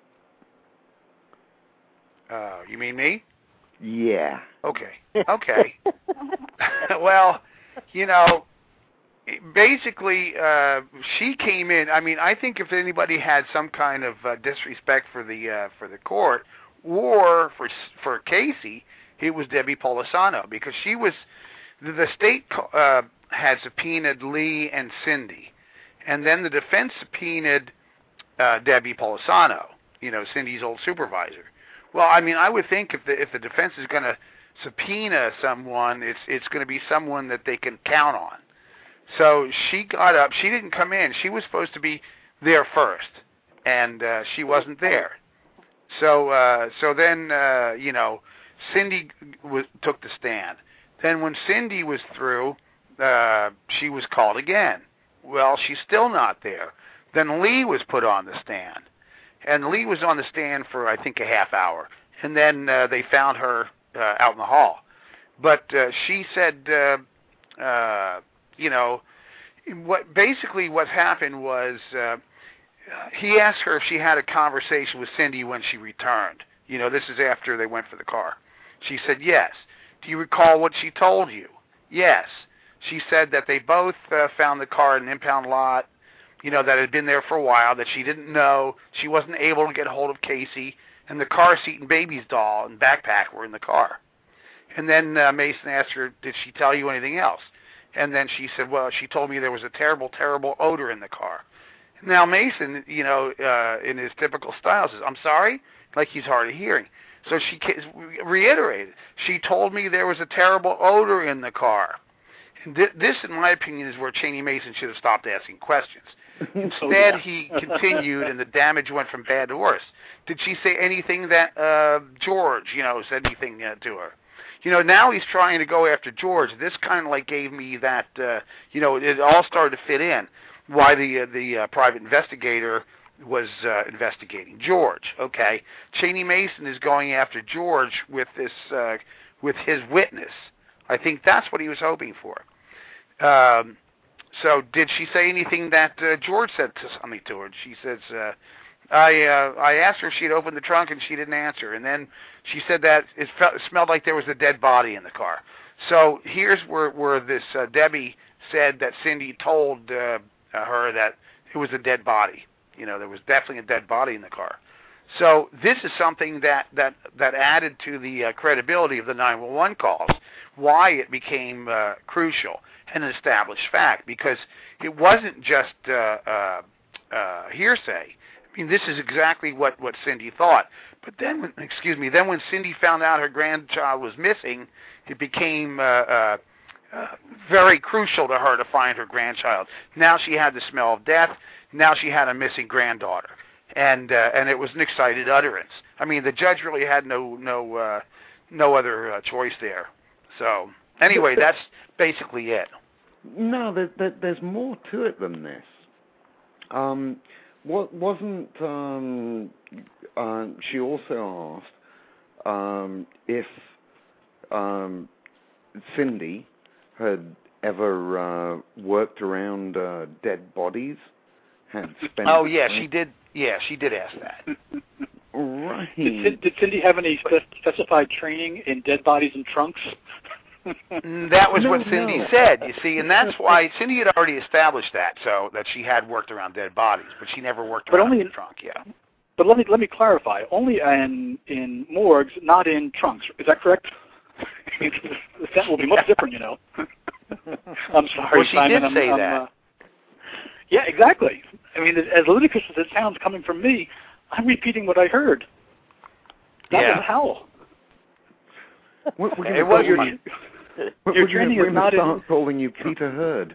uh, you mean me? Yeah. Okay. Okay. Well, you know, basically, uh, she came in. I mean, I think if anybody had some kind of uh, disrespect for the uh, for the court or for for Casey, it was Debbie Polisano, because she was the, the state uh, had subpoenaed Lee and Cindy, and then the defense subpoenaed uh, Debbie Polisano, you know, Cindy's old supervisor. Well, I mean, I would think if the if the defense is going to subpoena someone, it's it's going to be someone that they can count on. So she got up. She didn't come in. She was supposed to be there first, and uh, she wasn't there. So uh, so then uh, you know, Cindy w- took the stand. Then when Cindy was through, uh, she was called again. Well, she's still not there. Then Lee was put on the stand, and Lee was on the stand for I think a half hour, and then uh, they found her uh, out in the hall. But uh, she said, uh, uh, you know, what basically what happened was uh, he asked her if she had a conversation with Cindy when she returned. You know, this is after they went for the car. She said yes. Do you recall what she told you? Yes. She said that they both uh, found the car in an impound lot, you know, that had been there for a while, that she didn't know. She wasn't able to get hold of Casey, and the car seat and baby's doll and backpack were in the car. And then uh, Mason asked her, did she tell you anything else? And then she said, well, she told me there was a terrible, terrible odor in the car. Now Mason, you know, uh, in his typical style, says, I'm sorry? Like he's hard of hearing. So she reiterated, she told me there was a terrible odor in the car. And th- this, in my opinion, is where Cheney Mason should have stopped asking questions. Instead, oh, yeah. he continued, and the damage went from bad to worse. Did she say anything that uh, George, you know, said anything uh, to her? You know, now he's trying to go after George. This kind of like gave me that, uh, you know, it all started to fit in. Why the uh, the uh, private investigator was uh, investigating George. Okay, Cheney Mason is going after George with this uh, with his witness. I think that's what he was hoping for. Um, so, did she say anything that uh, George said to something to her? She says, uh, "I uh, I asked her if she'd opened the trunk and she didn't answer." And then she said that it, felt, it smelled like there was a dead body in the car. So here's where where this uh, Debbie said that Cindy told uh, her that it was a dead body. You know, there was definitely a dead body in the car. So this is something that, that, that added to the uh, credibility of the nine one one calls, why it became uh, crucial and an established fact, because it wasn't just uh, uh, uh, hearsay. I mean, this is exactly what, what Cindy thought. But then, when, excuse me, then when Cindy found out her grandchild was missing, it became uh, uh, uh, very crucial to her to find her grandchild. Now she had the smell of death. Now she had a missing granddaughter, and uh, and it was an excited utterance. I mean, the judge really had no no uh, no other uh, choice there. So anyway, that's basically it. No, there, there, there's more to it than this. Um, what wasn't um, uh, she also asked um, if um, Cindy had ever uh, worked around uh, dead bodies? Had spent oh yeah, she did. Yeah, she did ask that. Right. Did, did Cindy have any spe- specified training in dead bodies and trunks? That was no, what Cindy no. said. You see, and that's why Cindy had already established that, so that she had worked around dead bodies, but she never worked but around only in in, the trunk. Yeah. But let me let me clarify. Only in in morgues, not in trunks. Is that correct? That will be much different, you know. I'm sorry, well, she Simon. did I'm, say I'm, that. Uh, yeah, exactly. I mean, as ludicrous as it sounds coming from me, I'm repeating what I heard. That yeah. was Howell. We're, we're it was your, we're, your we're training gonna, is we're not start in... calling you Peter Hurd.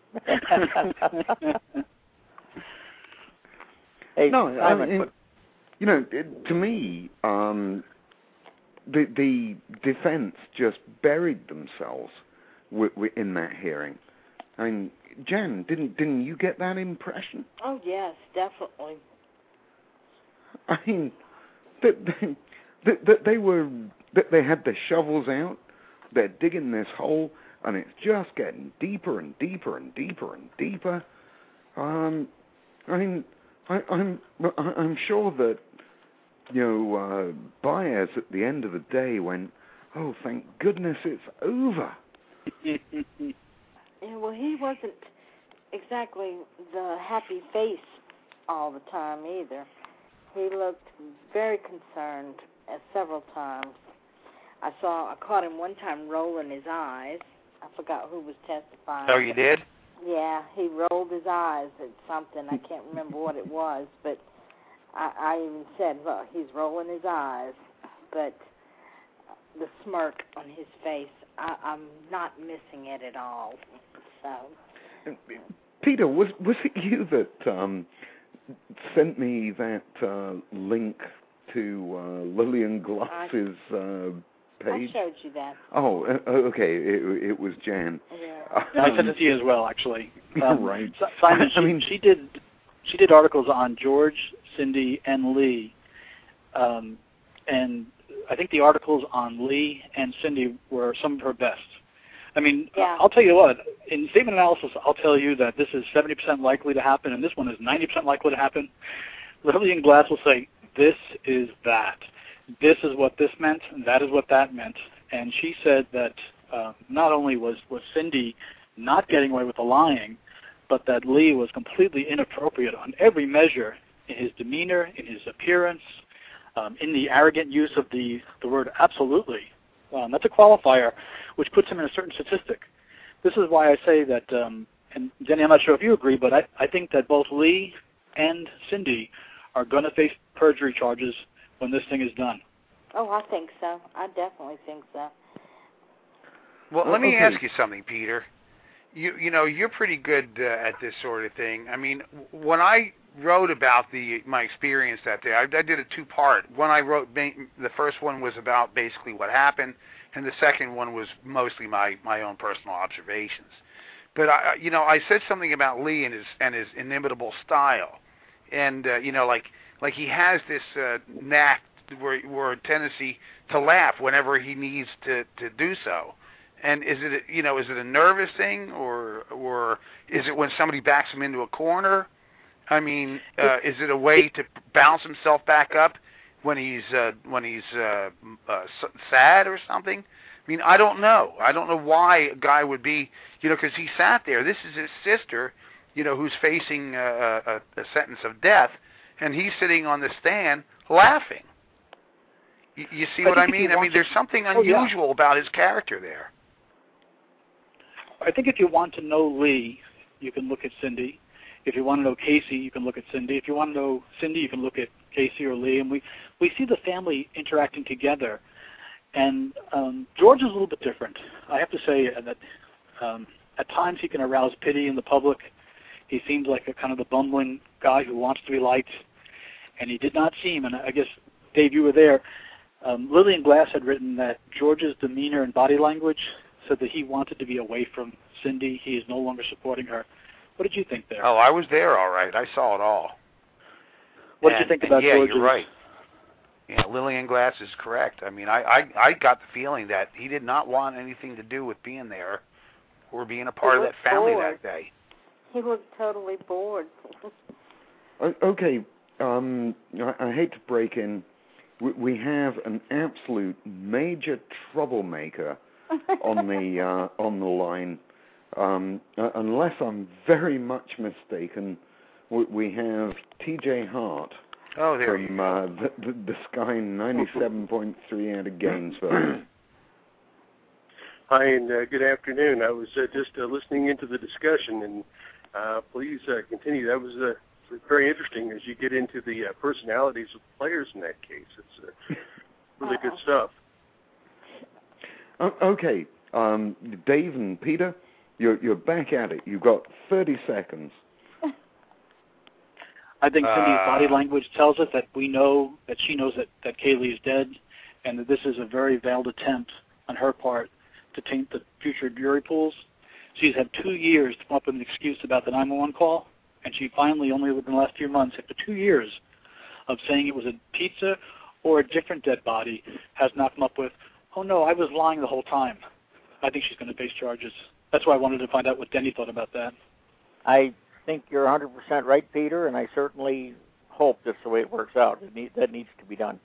Hey, no, I Simon, mean, you know, it, to me, um, the the defense just buried themselves w- w- in that hearing. I mean, Jen, didn't didn't you get that impression? Oh yes, definitely. I mean, they they, they, they were they had their shovels out, they're digging this hole, and it's just getting deeper and deeper and deeper and deeper. Um, I mean, I, I'm I'm sure that you know uh, Baez at the end of the day went, "Oh, thank goodness it's over." Yeah, well, he wasn't exactly the happy face all the time either. He looked very concerned uh, several times. I saw, I caught him one time rolling his eyes. I forgot who was testifying. Oh, you did? Yeah, he rolled his eyes at something. I can't remember what it was, but I, I even said, look, he's rolling his eyes. But the smirk on his face. I, I'm not missing it at all. So, Peter, was was it you that um, sent me that uh, link to uh, Lillian Glass's uh, page? I showed you that. Oh, uh, okay. It, it was Jan. Yeah. Um, I sent it to you as well, actually. Um, right. Simon, she, I mean, she did she did articles on George, Cindy, and Lee, um, and I think the articles on Lee and Cindy were some of her best. I mean, yeah. I'll tell you what, in statement analysis, I'll tell you that this is seventy percent likely to happen, and this one is ninety percent likely to happen. Lillian Glass will say, this is that. This is what this meant, and that is what that meant. And she said that uh, not only was, was Cindy not getting away with the lying, but that Lee was completely inappropriate on every measure in his demeanor, in his appearance, um, in the arrogant use of the, the word absolutely. Um, that's a qualifier which puts him in a certain statistic. This is why I say that, um, and Jenny, I'm not sure if you agree, but I, I think that both Lee and Cindy are going to face perjury charges when this thing is done. Oh, I think so. I definitely think so. Well, let me Okay. ask you something, Peter. You you know, you're pretty good uh, at this sort of thing. I mean, when I wrote about the my experience that day, I, I did a two-part. One I wrote, the first one was about basically what happened, and the second one was mostly my, my own personal observations. But I, you know, I said something about Lee and his and his inimitable style, and uh, you know, like like he has this uh, knack where where a tendency to laugh whenever he needs to, to do so. And is it, you know, is it a nervous thing, or or is it when somebody backs him into a corner? I mean, uh, is it a way to bounce himself back up when he's uh, when he's uh, uh, sad or something? I mean, I don't know. I don't know why a guy would be, you know, because he sat there. This is his sister, you know, who's facing a, a, a sentence of death, and he's sitting on the stand laughing. You, you see I what I think if you mean? I mean, want there's to- something Oh, yeah. unusual about his character there. I think if you want to know Lee, you can look at Cindy. If you want to know Casey, you can look at Cindy. If you want to know Cindy, you can look at Casey or Lee. And we, we see the family interacting together. And um, George is a little bit different. I have to say that um, at times he can arouse pity in the public. He seems like a kind of the bumbling guy who wants to be liked. And he did not seem, and I guess, Dave, you were there, um, Lillian Glass had written that George's demeanor and body language said that he wanted to be away from Cindy. He is no longer supporting her. What did you think there? Oh, I was there, all right. I saw it all. What did And- you think and about yeah, George's? you're right. Yeah, Lillian Glass is correct. I mean, I, I, I got the feeling that he did not want anything to do with being there or being a part of that looked family bored. that day. He looked totally bored. O- Okay, um, I, I hate to break in. We, we have an absolute major troublemaker on the uh, on the line. Um, uh, unless I'm very much mistaken, we, we have T J Hart Oh, there you from go. uh, the, the, the Sky ninety-seven point three out of Gainesville. Hi, and uh, good afternoon. I was uh, just uh, listening into the discussion, and uh, please uh, continue. That was uh, very interesting as you get into the uh, personalities of players in that case. It's uh, really good stuff. O- okay, um, Dave and Peter, you're, you're back at it. You've got thirty seconds. I think Cindy's Uh, body language tells us that we know that she knows that, that Kaylee is dead, and that this is a very veiled attempt on her part to taint the future jury pools. She's had two years to come up with an excuse about the nine one one call, and she finally, only within the last few months, after two years of saying it was a pizza or a different dead body, has now come up with, oh no, I was lying the whole time. I think she's going to face charges. That's why I wanted to find out what Denny thought about that. I think you're one hundred percent right, Peter, and I certainly hope that's the way it works out. It need, that needs to be done.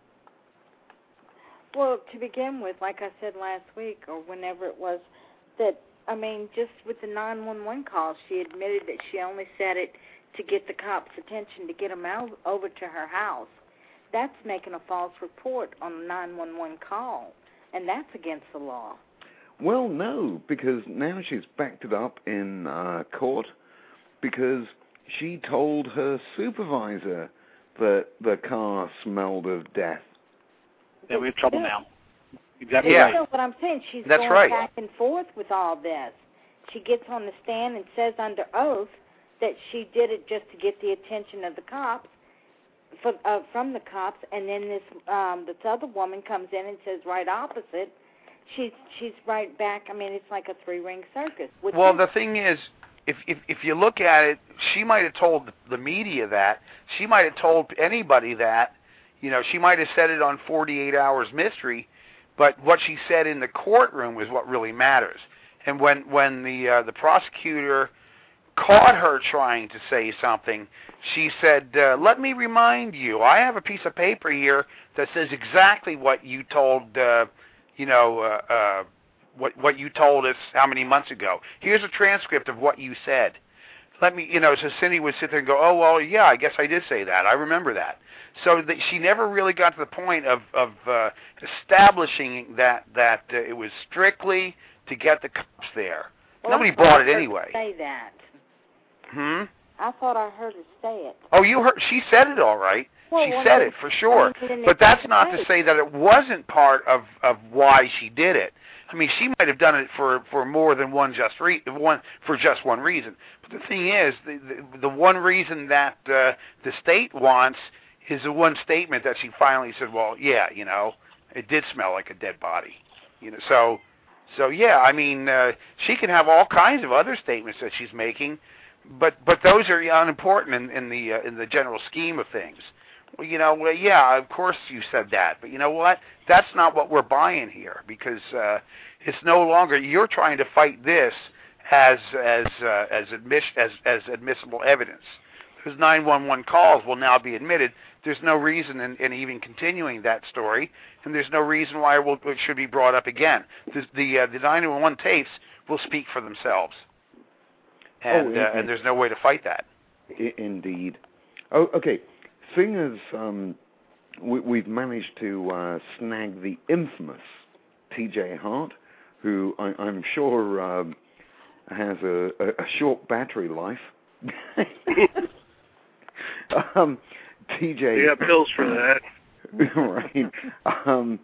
Well, to begin with, like I said last week or whenever it was, that, I mean, just with the nine one one call, she admitted that she only said it to get the cops' attention, to get them out, over to her house. That's making a false report on a nine one one call, and that's against the law. Well, no, because now she's backed it up in uh, court because she told her supervisor that the car smelled of death. Yeah, we have trouble now. Exactly Yeah. right. So what I'm saying, she's That's going right. back and forth with all this. She gets on the stand and says under oath that she did it just to get the attention of the cops, for, uh, from the cops, and then this um, this other woman comes in and says right opposite. She's she's right back. I mean, it's like a three-ring circus. Which Well, is, the thing is, if, if if you look at it, she might have told the media that. She might have told anybody that. You know, she might have said it on forty-eight hours Mystery, but what she said in the courtroom is what really matters. And when when the uh, the prosecutor caught her trying to say something, she said, uh, let me remind you, I have a piece of paper here that says exactly what you told, uh, you know, uh, uh, what what you told us how many months ago. Here's a transcript of what you said. Let me, you know, so Cindy would sit there and go, oh, well, yeah, I guess I did say that. I remember that. So that she never really got to the point of, of uh, establishing that, that uh, it was strictly to get the cops there. well, Nobody I thought brought I it heard anyway. her say that. Hmm? I thought I heard her say it. Oh, you heard? She said it all right. Well, she well, said they- it for sure. I mean, But that's not to right. say that it wasn't part of, of why she did it. I mean, she might have done it for, for more than one just re- one for just one reason. But the thing is, the the, the one reason that uh, the state wants is the one statement that she finally said, well, yeah, you know, it did smell like a dead body. You know, so so yeah, I mean, uh, she can have all kinds of other statements that she's making, but but those are unimportant in, in the uh, in the general scheme of things. Well, you know, well, yeah, of course you said that, but you know what? That's not what we're buying here, because uh, it's no longer, you're trying to fight this as as uh, as, admis- as as admissible evidence. Those nine one one calls will now be admitted. There's no reason in, in even continuing that story, and there's no reason why it, will, it should be brought up again. The the, uh, the nine one one tapes will speak for themselves, and Oh, uh, and there's no way to fight that. I- indeed. Oh, okay. Seeing as um, we, we've managed to uh, snag the infamous T J Hart, who I, I'm sure um, has a, a, a short battery life. um, T J. They have pills for that. Right. Um,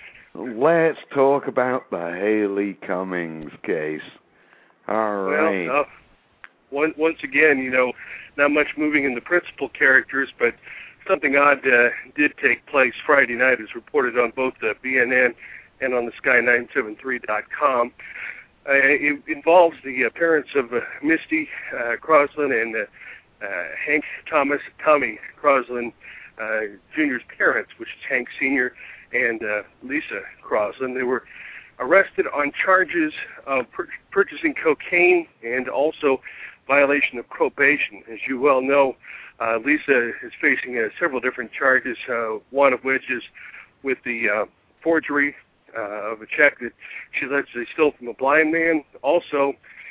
let's talk about the Haley Cummings case. All right. Well, uh, one, once again, you know, not much moving in the principal characters, but something odd uh, did take place Friday night, as reported on both the B N N and on the Sky nine seven three dot com. Uh, it involves the uh, parents of uh, Misty uh, Crosland and uh, uh, Hank Thomas, Tommy Crosland uh, Junior's parents, which is Hank Senior and uh, Lisa Crosland. They were arrested on charges of pur- purchasing cocaine and also violation of probation. As you well know, uh, Lisa is facing uh, several different charges, uh, one of which is with the uh, forgery uh, of a check that she allegedly stole from a blind man. Also,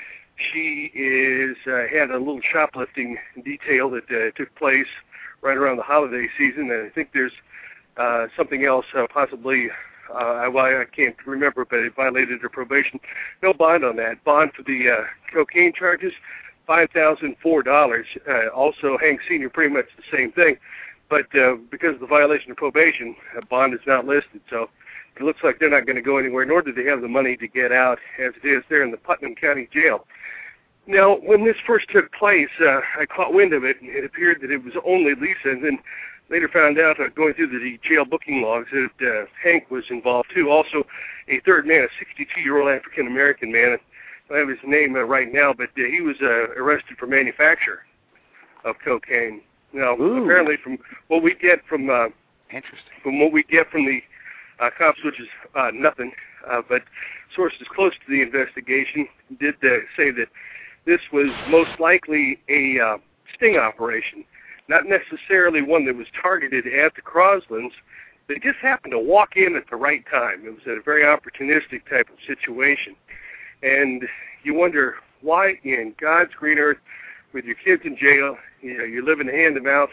she is uh, had a little shoplifting detail that uh, took place right around the holiday season, and I think there's uh, something else, uh, possibly, uh, well, I can't remember, but it violated her probation. No bond on that. Bond for the uh, cocaine charges, five thousand four dollars. Uh, also, Hank Senior, pretty much the same thing, but uh, because of the violation of probation, a bond is not listed, so it looks like they're not going to go anywhere, nor do they have the money to get out, as it is there in the Putnam County Jail. Now, when this first took place, uh, I caught wind of it, and it appeared that it was only Lisa, and then later found out, uh, going through the jail booking logs, that uh, Hank was involved too. Also, a third man, a sixty-two-year-old African-American man. I don't have his name uh, right now, but uh, he was uh, arrested for manufacture of cocaine. Now, Ooh. apparently, from what we get from uh, Interesting. from what we get from the uh, cops, which is uh, nothing, uh, but sources close to the investigation did uh, say that this was most likely a uh, sting operation, not necessarily one that was targeted at the Croslands. They just happened to walk in at the right time. It was a very opportunistic type of situation. And you wonder, why in God's green earth, with your kids in jail, you know, you're living hand to mouth,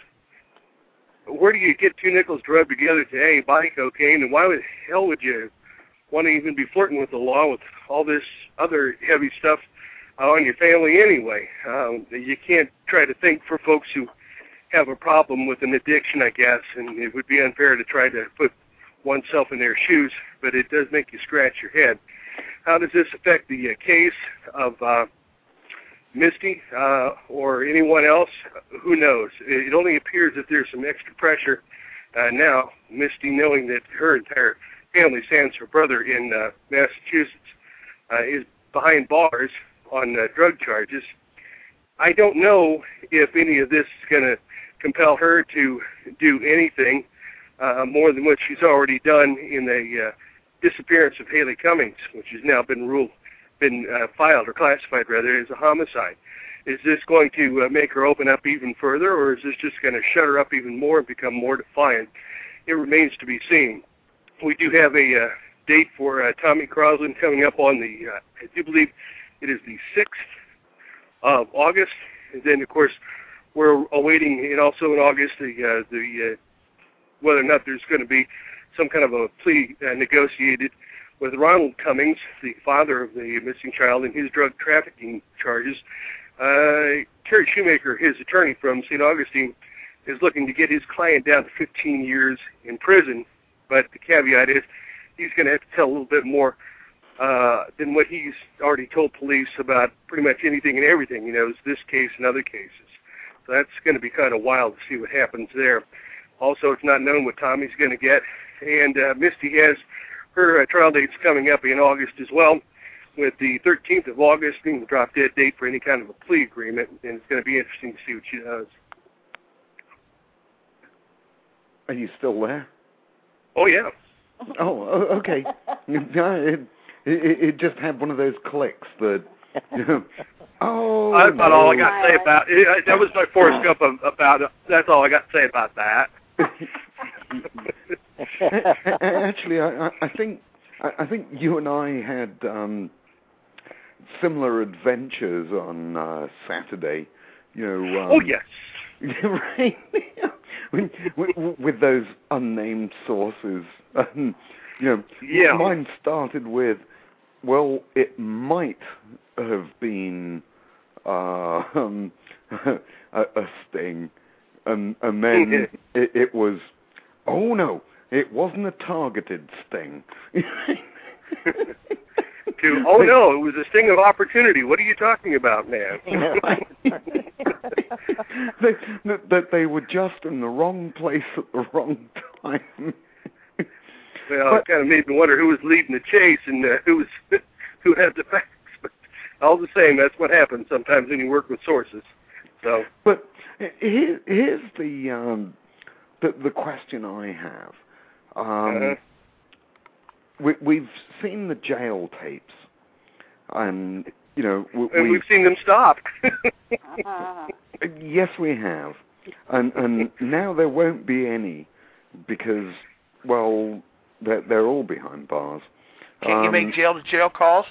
where do you get two nickels to rub together to, hey, buy cocaine, and why the hell would you want to even be flirting with the law with all this other heavy stuff uh, on your family anyway? Um, you can't try to think for folks who have a problem with an addiction, I guess, and it would be unfair to try to put oneself in their shoes, but it does make you scratch your head. How does this affect the uh, case of uh, Misty uh, or anyone else? Who knows? It only appears that there's some extra pressure uh, now, Misty knowing that her entire family, sans her brother in uh, Massachusetts, uh, is behind bars on uh, drug charges. I don't know if any of this is going to compel her to do anything uh, more than what she's already done in the uh, disappearance of Haley Cummings, which has now been ruled, been uh, filed or classified rather as a homicide. Is this going to uh, make her open up even further, or is this just going to shut her up even more and become more defiant? It remains to be seen. We do have a uh, date for uh, Tommy Crosland coming up on the, uh, I do believe it is the sixth of August, and then of course we're awaiting, and also in August, the uh, the uh, whether or not there's going to be some kind of a plea uh, negotiated with Ronald Cummings, the father of the missing child, and his drug trafficking charges. Uh, Kerry Shoemaker, his attorney from Saint Augustine, is looking to get his client down to fifteen years in prison, but the caveat is he's going to have to tell a little bit more uh, than what he's already told police about pretty much anything and everything, you know, this case and other cases. So that's going to be kind of wild to see what happens there. Also, it's not known what Tommy's going to get. And uh, Misty has her uh, trial dates coming up in August as well, with the thirteenth of August being the drop-dead date for any kind of a plea agreement. And it's going to be interesting to see what she does. Are you still there? Oh, yeah. Oh, okay. it, it, it just had one of those clicks that... Oh, That's about no. all I got to say about it. That was my horoscope about it. That's all I got to say about that. Actually, I, I think I think you and I had um, similar adventures on uh, Saturday. You know. Um, oh yes. Right. with, with, with those unnamed sources, um, you know. Yeah. Mine started with, well, it might have been uh, um, a, a sting, and, and then it, it was, oh no, it wasn't a targeted sting. To, oh no, it was a sting of opportunity. What are you talking about, man? That they, they, they were just in the wrong place at the wrong time. Well, But- it kind of made me wonder who was leading the chase and uh, who was who had the facts. But all the same, that's what happens sometimes when you work with sources. So, but here, here's the, um, the the question I have. Um, uh, we, we've seen the jail tapes, and you know, we, and we've, we've seen them stop. Uh-huh. yes, we have, and and now there won't be any because, well, they're they're all behind bars. Can't um, you make jail-to-jail calls?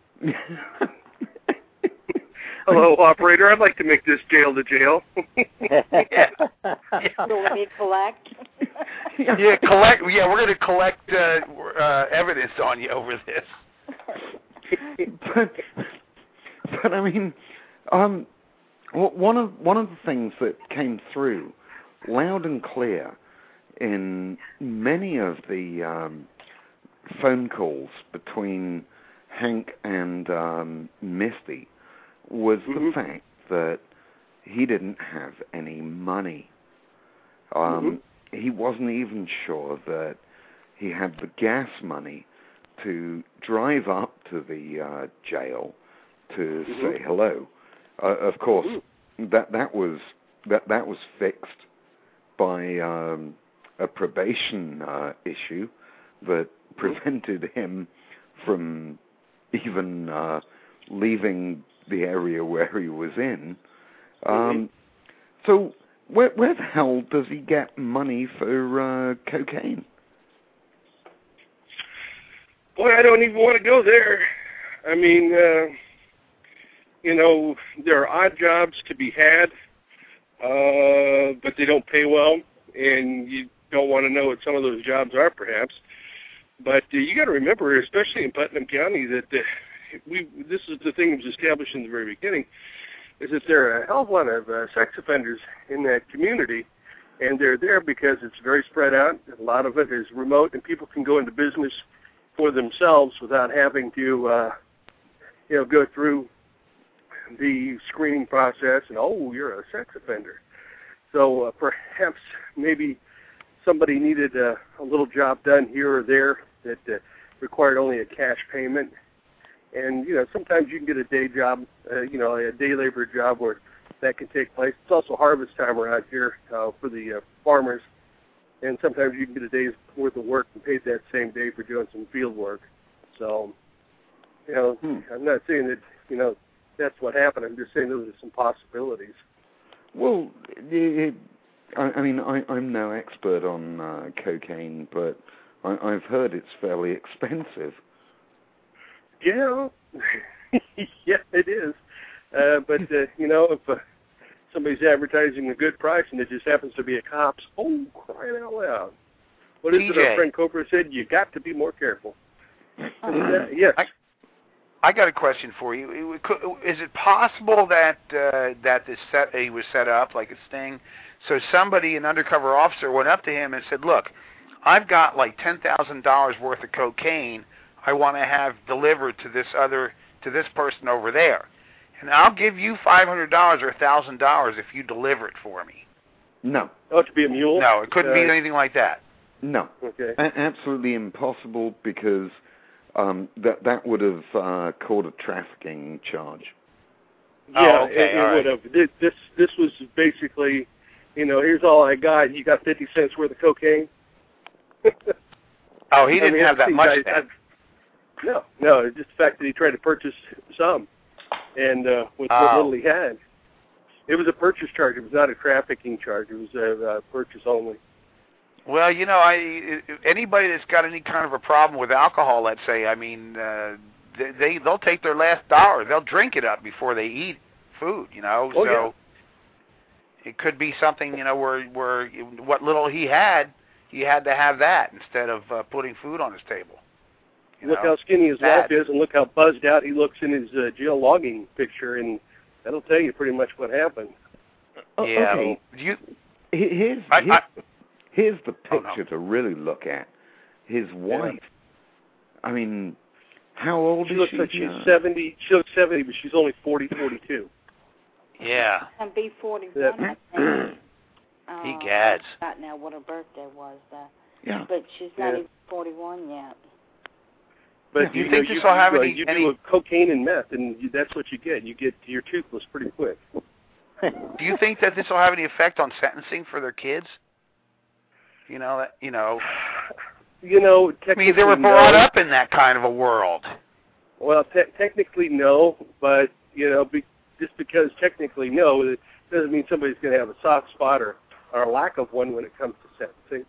Hello, operator. I'd like to make this jail to jail. Yeah. So let me collect. Yeah, collect. Yeah, we're going to collect uh, uh, evidence on you over this. but, but I mean, um, one of one of the things that came through loud and clear in many of the um, phone calls between Hank and um, Misty was mm-hmm. the fact that he didn't have any money. Um, mm-hmm. He wasn't even sure that he had the gas money to drive up to the uh, jail to mm-hmm. say hello. Uh, of course, mm-hmm. that that was that that was fixed by um, a probation uh, issue that prevented him from even uh, leaving the area where he was in. Um, mm-hmm. So where, where the hell does he get money for uh, cocaine? Boy, I don't even want to go there. I mean, uh, you know, there are odd jobs to be had, uh, but they don't pay well, and you don't want to know what some of those jobs are, perhaps. But uh, you got to remember, especially in Putnam County, that uh, we this is the thing that was established in the very beginning, is that there are a hell of a lot of uh, sex offenders in that community, And they're there because it's very spread out. A lot of it is remote, and people can go into business for themselves without having to, uh, you know, go through the screening process and, oh, you're a sex offender. So uh, perhaps maybe somebody needed a, a little job done here or there that uh, required only a cash payment. And, you know, sometimes you can get a day job, uh, you know, a day labor job where that can take place. It's also harvest time around here uh, for the uh, farmers. And sometimes you can get a day's worth of work and paid that same day for doing some field work. So, you know, hmm. I'm not saying that, you know, that's what happened. I'm just saying those are some possibilities. Well, it, I, I mean, I, I'm no expert on uh, cocaine, but I, I've heard it's fairly expensive. Yeah, yeah, it is. Uh, but, uh, you know, if uh, somebody's advertising a good price and it just happens to be a cop's, oh, crying out loud. What is T J. it our friend Cobra said? You got to be more careful. uh, yes. I, I got a question for you. Is it possible that uh, that this set he was set up like a sting? So somebody, an undercover officer, went up to him and said, "Look, I've got like ten thousand dollars worth of cocaine. I want to have delivered to this other to this person over there, and I'll give you five hundred dollars or a thousand dollars if you deliver it for me." No. Oh, to be a mule? No, it couldn't uh, be anything like that. No. Okay. A- absolutely impossible because um, that that would have uh, called a trafficking charge. Yeah, oh, okay, it, it all would right. have. This, this this was basically, you know, here's all I got. You got fifty cents worth of cocaine. Oh, he didn't I mean, have that much I, then. I, no, no, it's just the fact that he tried to purchase some, and uh, with Oh. what little he had. It was a purchase charge. It was not a trafficking charge. It was a uh, purchase only. Well, you know, I anybody that's got any kind of a problem with alcohol, let's say, I mean, uh, they, they they'll take their last dollar. They'll drink it up before they eat food. You know, Oh, so yeah. it could be something, you know, where where what little he had, he had to have that instead of uh, putting food on his table. You Look know? how skinny his Bad. wife is, and look how buzzed out he looks in his uh, jail logging picture, and that'll tell you pretty much what happened. Oh, Yeah. okay. You, He- Here's, I, here's, I, here's the Oh, picture no. to really look at. His wife. I mean, how old She is looks she? like she's uh, seventy. She looks seventy, but she's only forty, forty-two. yeah. And B forty-one, Yeah. I think. Uh, He gads. I forgot now what her birthday was, though. Yeah. But she's not Yeah. even forty-one yet. But Do you you, think know, this you, will have you, uh, any- you any- do a cocaine and meth, and you, that's what you get. You get you're toothless pretty quick. Do you think that this will have any effect on sentencing for their kids? You know, that you know. You know, I technically mean, they were brought no. up in that kind of a world. Well, te- technically no, but you know, be, just because technically no, it doesn't mean somebody's going to have a soft spot or, or a lack of one when it comes to sentencing.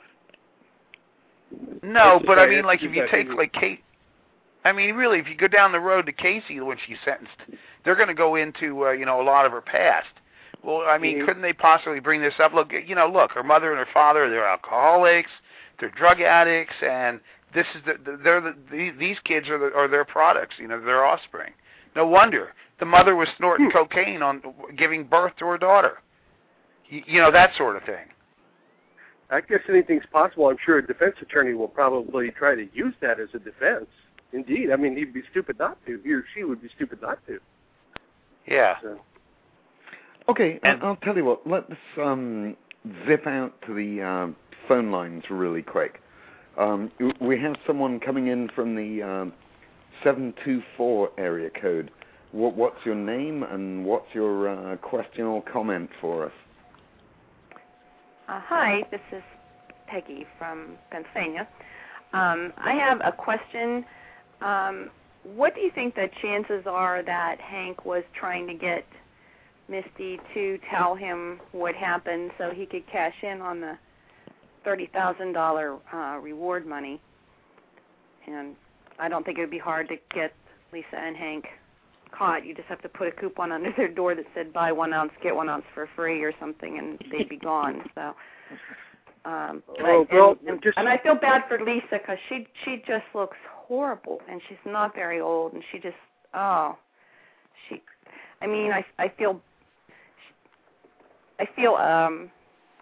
No, That's but just I my- mean, like that's if you just my take opinion. like Kate, I mean, really, if you go down the road to Casey when she's sentenced, they're going to go into uh, you know a lot of her past. Well, I mean, Mhm. couldn't they possibly bring this up? Look, you know, look, her mother and her father, they're alcoholics, they're drug addicts, and this is the, they're the, these, these kids are the, are their products, you know, their offspring. No wonder the mother was snorting cocaine on giving birth to her daughter. You, you know, that sort of thing. I guess anything's possible. I'm sure a defense attorney will probably try to use that as a defense. Indeed, I mean, he'd be stupid not to. He or she would be stupid not to. Yeah. So. Okay, And- I'll tell you what. Let's um, zip out to the uh, phone lines really quick. Um, we have someone coming in from the um, seven two four area code. What, what's your name and what's your uh, question or comment for us? Uh, hi, this is Peggy from Pennsylvania. Um, I have a question. Um, what do you think the chances are that Hank was trying to get Misty to tell him what happened so he could cash in on the thirty thousand dollars uh, reward money? And I don't think it would be hard to get Lisa and Hank caught. You just have to put a coupon under their door that said buy one ounce, get one ounce for free or something, and they'd be gone. So, um, but Oh, I, well, and, and, just- and I feel bad for Lisa because she she just looks horrible, and she's not very old, and she just oh, she. I mean, I I feel I feel um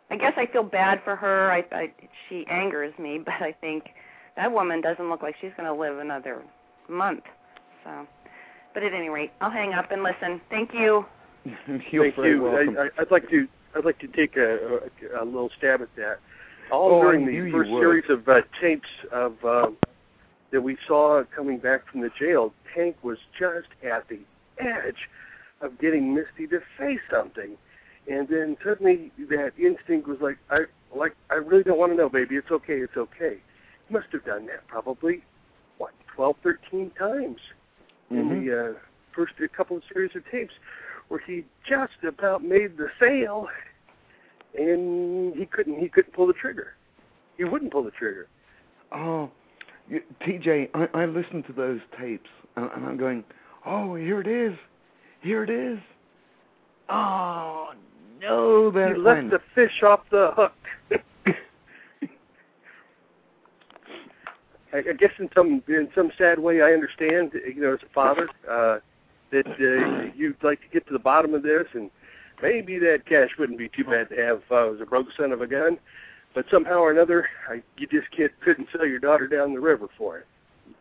I guess I feel bad for her. I, I she angers me, but I think that woman doesn't look like she's going to live another month. So, but at any rate, I'll hang up and listen. Thank you. You're Thank very you. welcome. I, I, I'd like to I'd like to take a, a, a little stab at that. All Oh, I during knew the you first would. series of uh, tapes of um, that we saw coming back from the jail, Tank was just at the edge of getting Misty to say something, and then suddenly that instinct was like, I like I really don't want to know, baby. It's okay. It's okay. He must have done that probably what twelve, thirteen times Mm-hmm. in the uh, first couple of series of tapes, where he just about made the sale, and he couldn't. He couldn't pull the trigger. He wouldn't pull the trigger. Oh, you, T J, I, I listened to those tapes, and, and I'm going, oh, here it is. Here it is. Oh, no, there He it left went. the fish off the hook. I, I guess in some in some sad way, I understand. You know, as a father, uh, that uh, you'd like to get to the bottom of this, and maybe that cash wouldn't be too bad to have uh, as a broke son of a gun. But somehow or another, I, you just can't, couldn't sell your daughter down the river for it.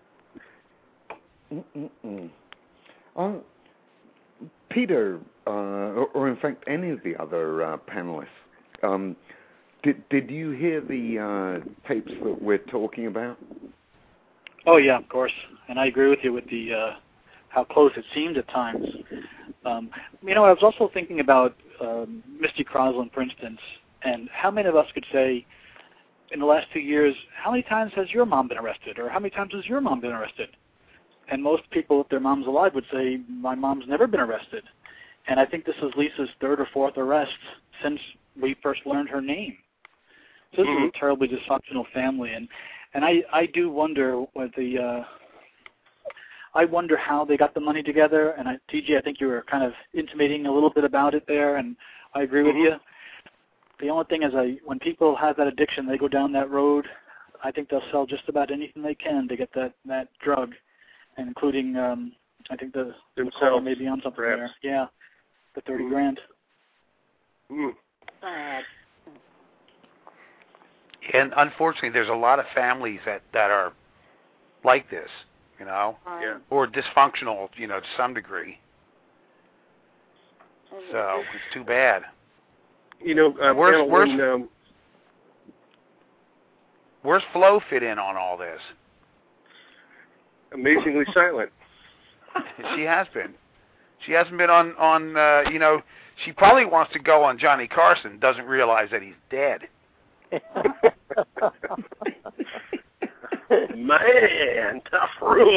Mm-mm-mm. Um, Peter, uh, or, or in fact any of the other uh, panelists, um, did did you hear the uh, tapes that we're talking about? Oh yeah, of course, and I agree with you with the uh, how close it seemed at times. Um, you know, I was also thinking about um, Misty Crosland, for instance, and how many of us could say, in the last two years, how many times has your mom been arrested, or how many times has your mom been arrested? And most people, if their mom's alive, would say, my mom's never been arrested. And I think this is Lisa's third or fourth arrest since we first learned her name. So this Mm-hmm. is a terribly dysfunctional family, and and I, I do wonder what the uh, I wonder how they got the money together. And I, T J, I think you were kind of intimating a little bit about it there, and I agree with Mm-hmm. you. The only thing is, I when people have that addiction, they go down that road. I think they'll sell just about anything they can to get that that drug, and including um, I think the, the caller may be on something perhaps. there. Yeah, the thirty Mm-hmm. grand. Mm. Sad. And unfortunately, there's a lot of families that, that are like this, you know, Yeah. or dysfunctional, you know, to some degree. So it's too bad. You know, uh, Where's- Panel, where's- when, um, Where's Flo fit in on all this? amazingly silent. She has been. She hasn't been on, on uh, you know, she probably wants to go on Johnny Carson, doesn't realize that he's dead. Man, tough room.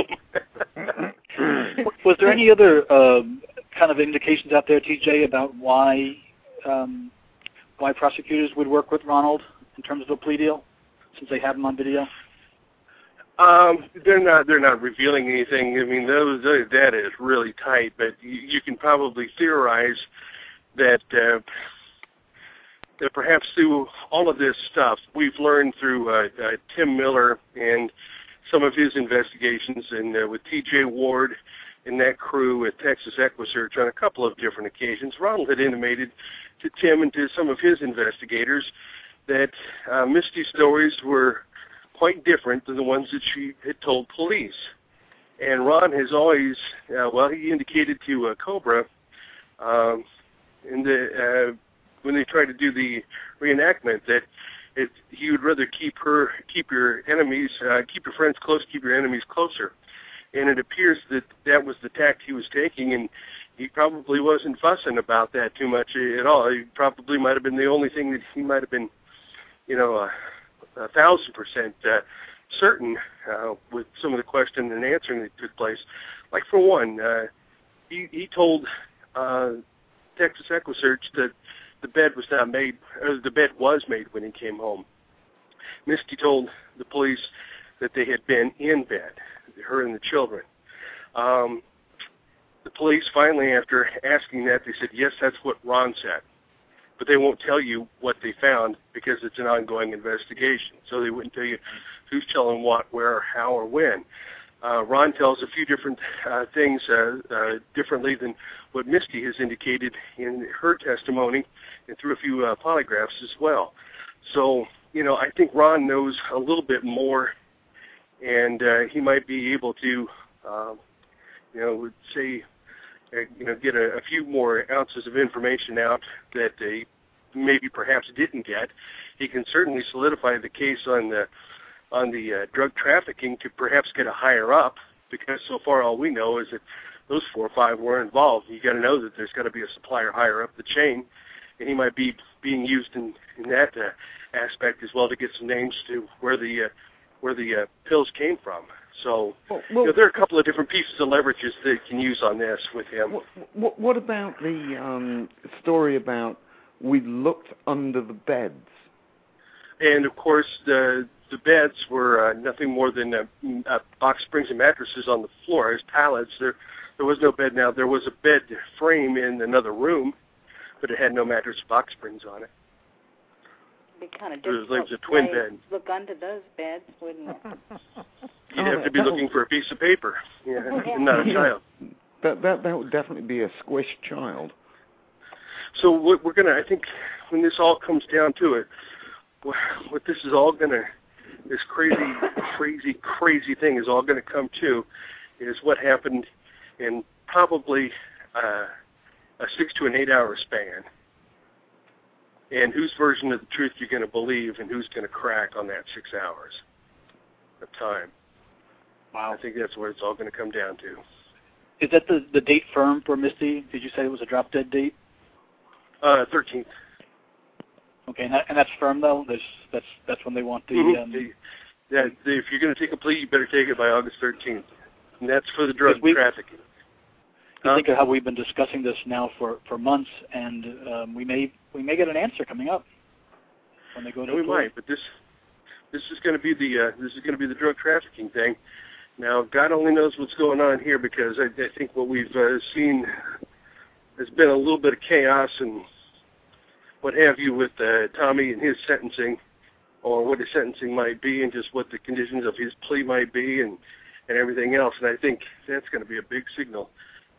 Was there any other um, kind of indications out there, T J, about why um, why prosecutors would work with Ronald in terms of a plea deal, since they have him on video? Um, they're not. They're not revealing anything. I mean, those, those that is really tight. But you, you can probably theorize that uh, that perhaps through all of this stuff, we've learned through uh, uh, Tim Miller and some of his investigations, and uh, with T J Ward and that crew at Texas EquiSearch on a couple of different occasions, Ronald had intimated to Tim and to some of his investigators that uh, Misty's stories were quite different than the ones that she had told police. And Ron has always, uh, well, he indicated to uh, Cobra, um, in the, uh, when they tried to do the reenactment, that it, he would rather keep her, keep your enemies, uh, keep your friends close, keep your enemies closer. And it appears that that was the tact he was taking, and he probably wasn't fussing about that too much at all. He probably might have been the only thing that he might have been, you know, uh, a thousand percent uh, certain uh, with some of the question and answering that took place. Like, for one, uh, he, he told uh, Texas EquiSearch that the bed was not made, or the bed was made when he came home. Misty told the police that they had been in bed, her and the children. Um, the police finally, after asking that, they said, yes, that's what Ron said. But they won't tell you what they found because it's an ongoing investigation. So they wouldn't tell you who's telling what, where, how, or when. uh, Ron tells a few different uh, things uh, uh, differently than what Misty has indicated in her testimony and through a few uh, polygraphs as well. So, you know, I think Ron knows a little bit more, and uh, he might be able to, uh, you know, say, uh, you know, get a, a few more ounces of information out that they maybe perhaps didn't get. He can certainly solidify the case on the on the uh, drug trafficking to perhaps get a higher up, because so far all we know is that those four or five were involved. You got to know that there's got to be a supplier higher up the chain, and he might be being used in, in that uh, aspect as well to get some names to where the uh, where the uh, pills came from. So well, well, you know, there are a couple of different pieces of leverages that you can use on this with him. What, what, what about the um, story about we looked under the beds? And of course, the the beds were uh, nothing more than uh, uh, box springs and mattresses on the floor as pallets. There, there was no bed. Now there was a bed frame in another room, but it had no mattress box springs on it. It'd be kind of It was, difficult it was a twin to bed. look under those beds, wouldn't it? You'd Oh, have to be that looking would- for a piece of paper, yeah, Yeah. and not a Yeah. child. That that that would definitely be a squished child. So what we're gonna, I think, when this all comes down to it, what, what this is all gonna, this crazy, crazy, crazy thing is all gonna come to, is what happened in probably uh, a six to an eight-hour span, and whose version of the truth you're gonna believe, and who's gonna crack on that six hours of time. Wow. I think that's what it's all gonna come down to. Is that the, the date firm for Misty? Did you say it was a drop-dead date? Uh, thirteenth. Okay, and, that, and that's firm, though? There's, that's that's when they want the... Mm-hmm. Um, the, that, the, if you're going to take a plea, you better take it by August thirteenth. And that's for the drug we, trafficking. you Huh? think of how we've been discussing this now for, for months, and um, we may we may get an answer coming up when they go to we the court. might, but this this is going to be the uh, this is going to be the drug trafficking thing. Now, God only knows what's going on here, because I, I think what we've uh, seen has been a little bit of chaos and what have you with uh, Tommy and his sentencing, or what his sentencing might be, and just what the conditions of his plea might be, and, and everything else. And I think that's going to be a big signal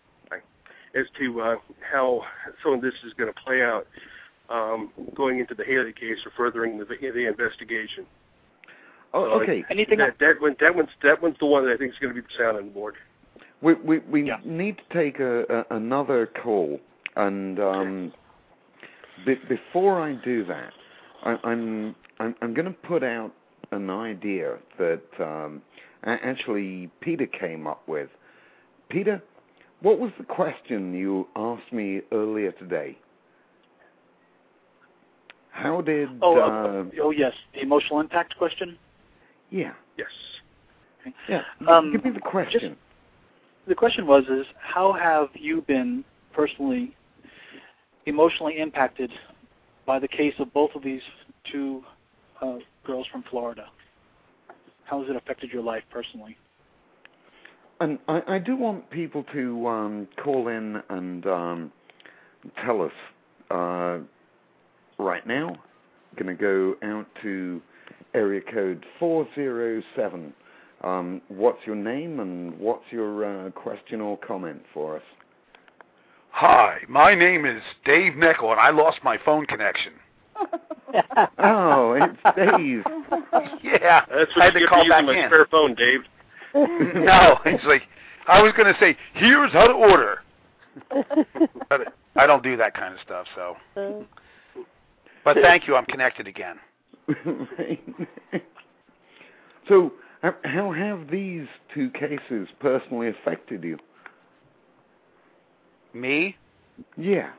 as to uh, how some of this is going to play out um, going into the Haley case or furthering the, the investigation. Oh, So okay. I, Anything that, that, one, that, one's, that one's the one that I think is going to be the sound on the board. We we, we Yeah. need to take a, a, another call, and um, be, before I do that, I, I'm I'm, I'm going to put out an idea that um, a- actually Peter came up with. Peter, what was the question you asked me earlier today? How did? Oh, uh, uh, oh yes, the emotional impact question. yeah, Yes. yeah. Um, Give me the question. just- The question was, is how have you been personally emotionally impacted by the case of both of these two uh, girls from Florida? How has it affected your life personally? And I, I do want people to um, call in and um, tell us uh, right now. I'm going to go out to area code four zero seven. Um, what's your name and what's your uh, question or comment for us? Hi, my name is Dave Nickel, and I lost my phone connection. Oh, it's Dave. Yeah, That's I what had you to get call for back using my in. spare phone, Dave. No, it's like, I was going to say, here's how to order. But I don't do that kind of stuff, so. But thank you, I'm connected again. So, h- how have these two cases personally affected you? Me? Yeah.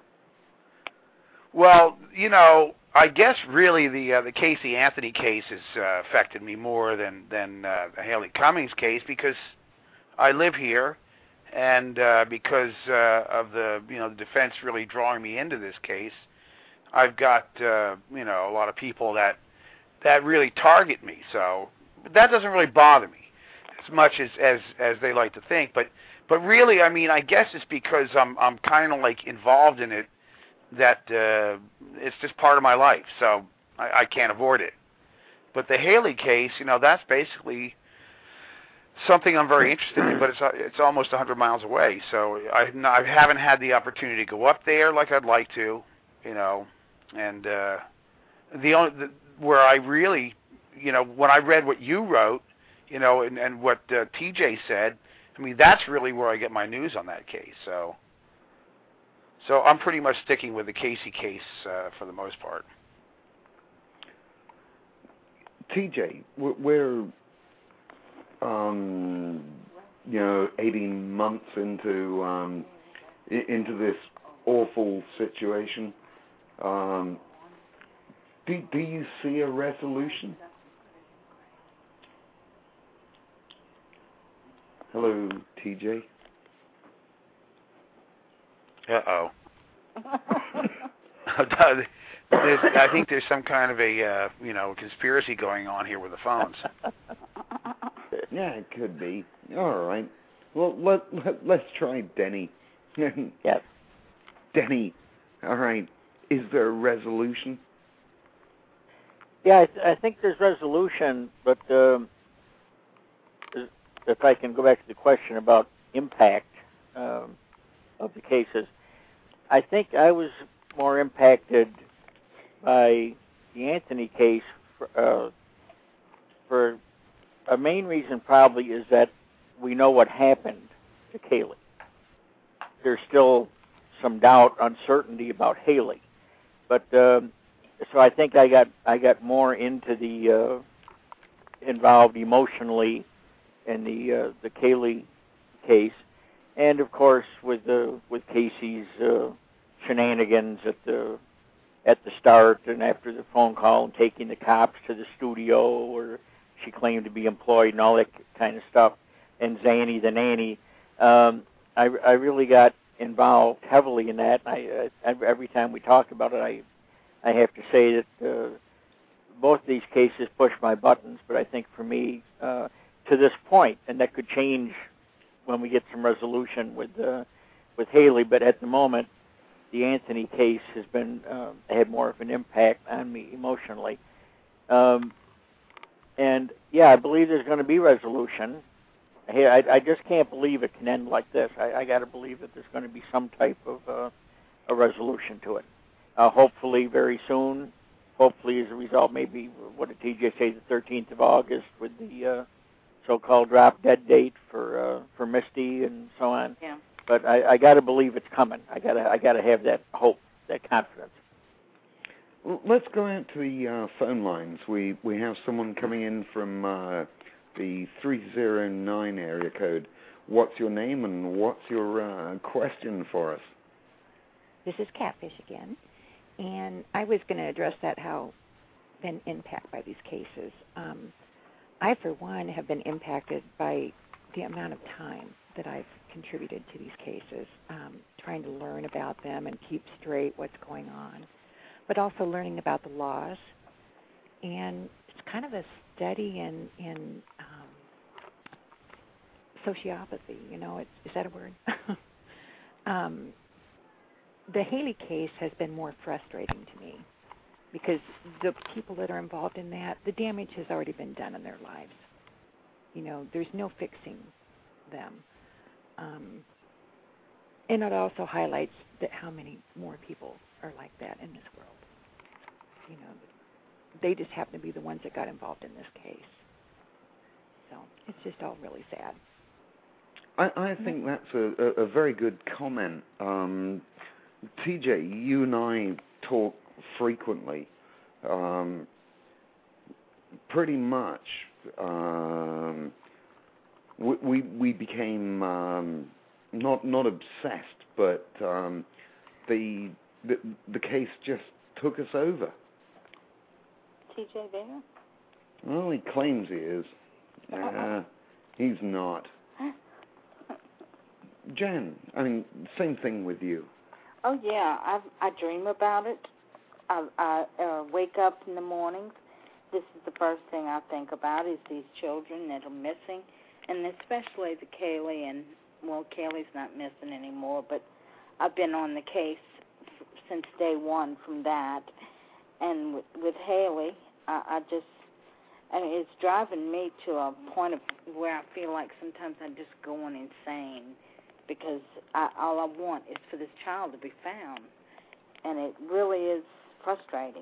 Well, you know, I guess really the uh, the Casey Anthony case has uh, affected me more than than uh, the Haley Cummings case, because I live here, and uh, because uh, of the you know the defense really drawing me into this case, I've got uh, you know a lot of people that that really target me. So that doesn't really bother me as much as as as they like to think. But but really, I mean, I guess it's because I'm I'm kind of like involved in it, that uh, it's just part of my life, so I, I can't avoid it. But the Haley case, you know, that's basically something I'm very interested in, but it's it's almost one hundred miles away, so I I haven't had the opportunity to go up there like I'd like to, you know, and uh, the only the, where I really, you know, when I read what you wrote, you know, and, and what uh, T J said, I mean, that's really where I get my news on that case. So, so I'm pretty much sticking with the Casey case uh, for the most part. T J, we're, um, you know, eighteen months into um, into this awful situation. Um, do do you see a resolution? Hello, T J. Uh-oh. there's, I think there's some kind of a, uh, you know, conspiracy going on here with the phones. Yeah, it could be. All right. Well, let, let, let's try Denny. Yes. Denny, all right. Is there a resolution? Yeah, I, th- I think there's resolution, but um, if I can go back to the question about impact um, of the cases, I think I was more impacted by the Anthony case for, uh, for a main reason probably is that we know what happened to Kaylee. There's still some doubt, uncertainty about Haley, but um, so I think I got I got more into the uh, involved emotionally in the uh, the Kaylee case, and of course with the with Casey's uh, shenanigans at the at the start and after the phone call and taking the cops to the studio where she claimed to be employed and all that kind of stuff, and Zanny the nanny. Um, I, I really got involved heavily in that. I, uh, every time we talk about it, I I have to say that uh, both these cases push my buttons. But I think for me, uh, to this point, and that could change when we get some resolution with uh, with Haley. But at the moment, the Anthony case has been uh, had more of an impact on me emotionally. Um, and yeah, I believe there's going to be resolution. Hey, I, I just can't believe it can end like this. I, I got to believe that there's going to be some type of uh, a resolution to it. Uh, hopefully very soon. Hopefully as a result, maybe, what did T J say, the thirteenth of August with the uh, so-called drop dead date for uh, for Misty and so on. Yeah. But I, I got to believe it's coming. I got to I got to have that hope, that confidence. Well, let's go out to the uh, phone lines. We we have someone coming in from uh, the three zero nine area code. What's your name and what's your uh, question for us? This is Catfish again, and I was going to address that, how been impacted by these cases. Um, I, for one, have been impacted by the amount of time that I've contributed to these cases, um, trying to learn about them and keep straight what's going on, but also learning about the laws. And it's kind of a study in, in um, sociopathy, you know, it's, is that a word? um, the Haley case has been more frustrating to me because the people that are involved in that, the damage has already been done in their lives. You know, there's no fixing them. Um, and it also highlights that how many more people are like that in this world. You know, they just happen to be the ones that got involved in this case. So it's just all really sad. I, I think that's a, a, a very good comment. Um, T J, you and I talk frequently. Um, pretty much, um, we, we we became um, not not obsessed, but um, the, the the case just took us over. T J there? Well, he claims he is. Uh, he's not. Jen, I mean, same thing with you. Oh yeah, I I dream about it. I, I uh, wake up in the mornings. This is the first thing I think about is these children that are missing, and especially the Kaylee. And well, Kaylee's not missing anymore, but I've been on the case f- since day one from that. And with, with Haley, I, I just And it's driving me to a point of where I feel like sometimes I'm just going insane because I, all I want is for this child to be found. And it really is frustrating.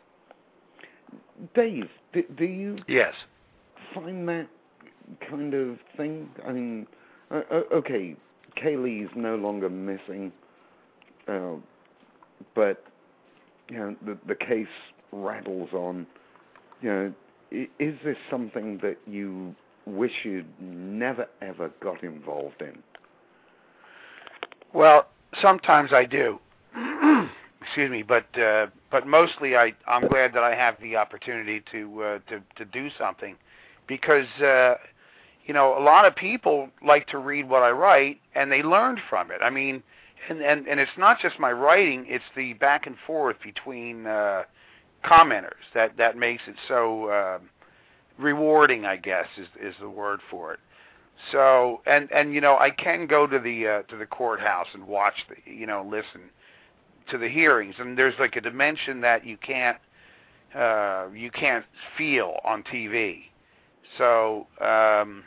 Dave, do, do you yes. find that kind of thing? I mean, uh, okay, Kaylee's no longer missing, uh, but you know the the case rattles on. You know, is this something that you wish you'd never ever got involved in? Well, sometimes I do. Excuse me, but uh, but mostly I I'm glad that I have the opportunity to uh, to to do something, because uh, you know a lot of people like to read what I write and they learn from it. I mean, and and, and it's not just my writing; it's the back and forth between uh, commenters that that makes it so uh, rewarding, I guess is is the word for it. So and and you know I can go to the uh, to the courthouse and watch the you know listen to the hearings, and there's like a dimension that you can't uh, you can't feel on T V. So um,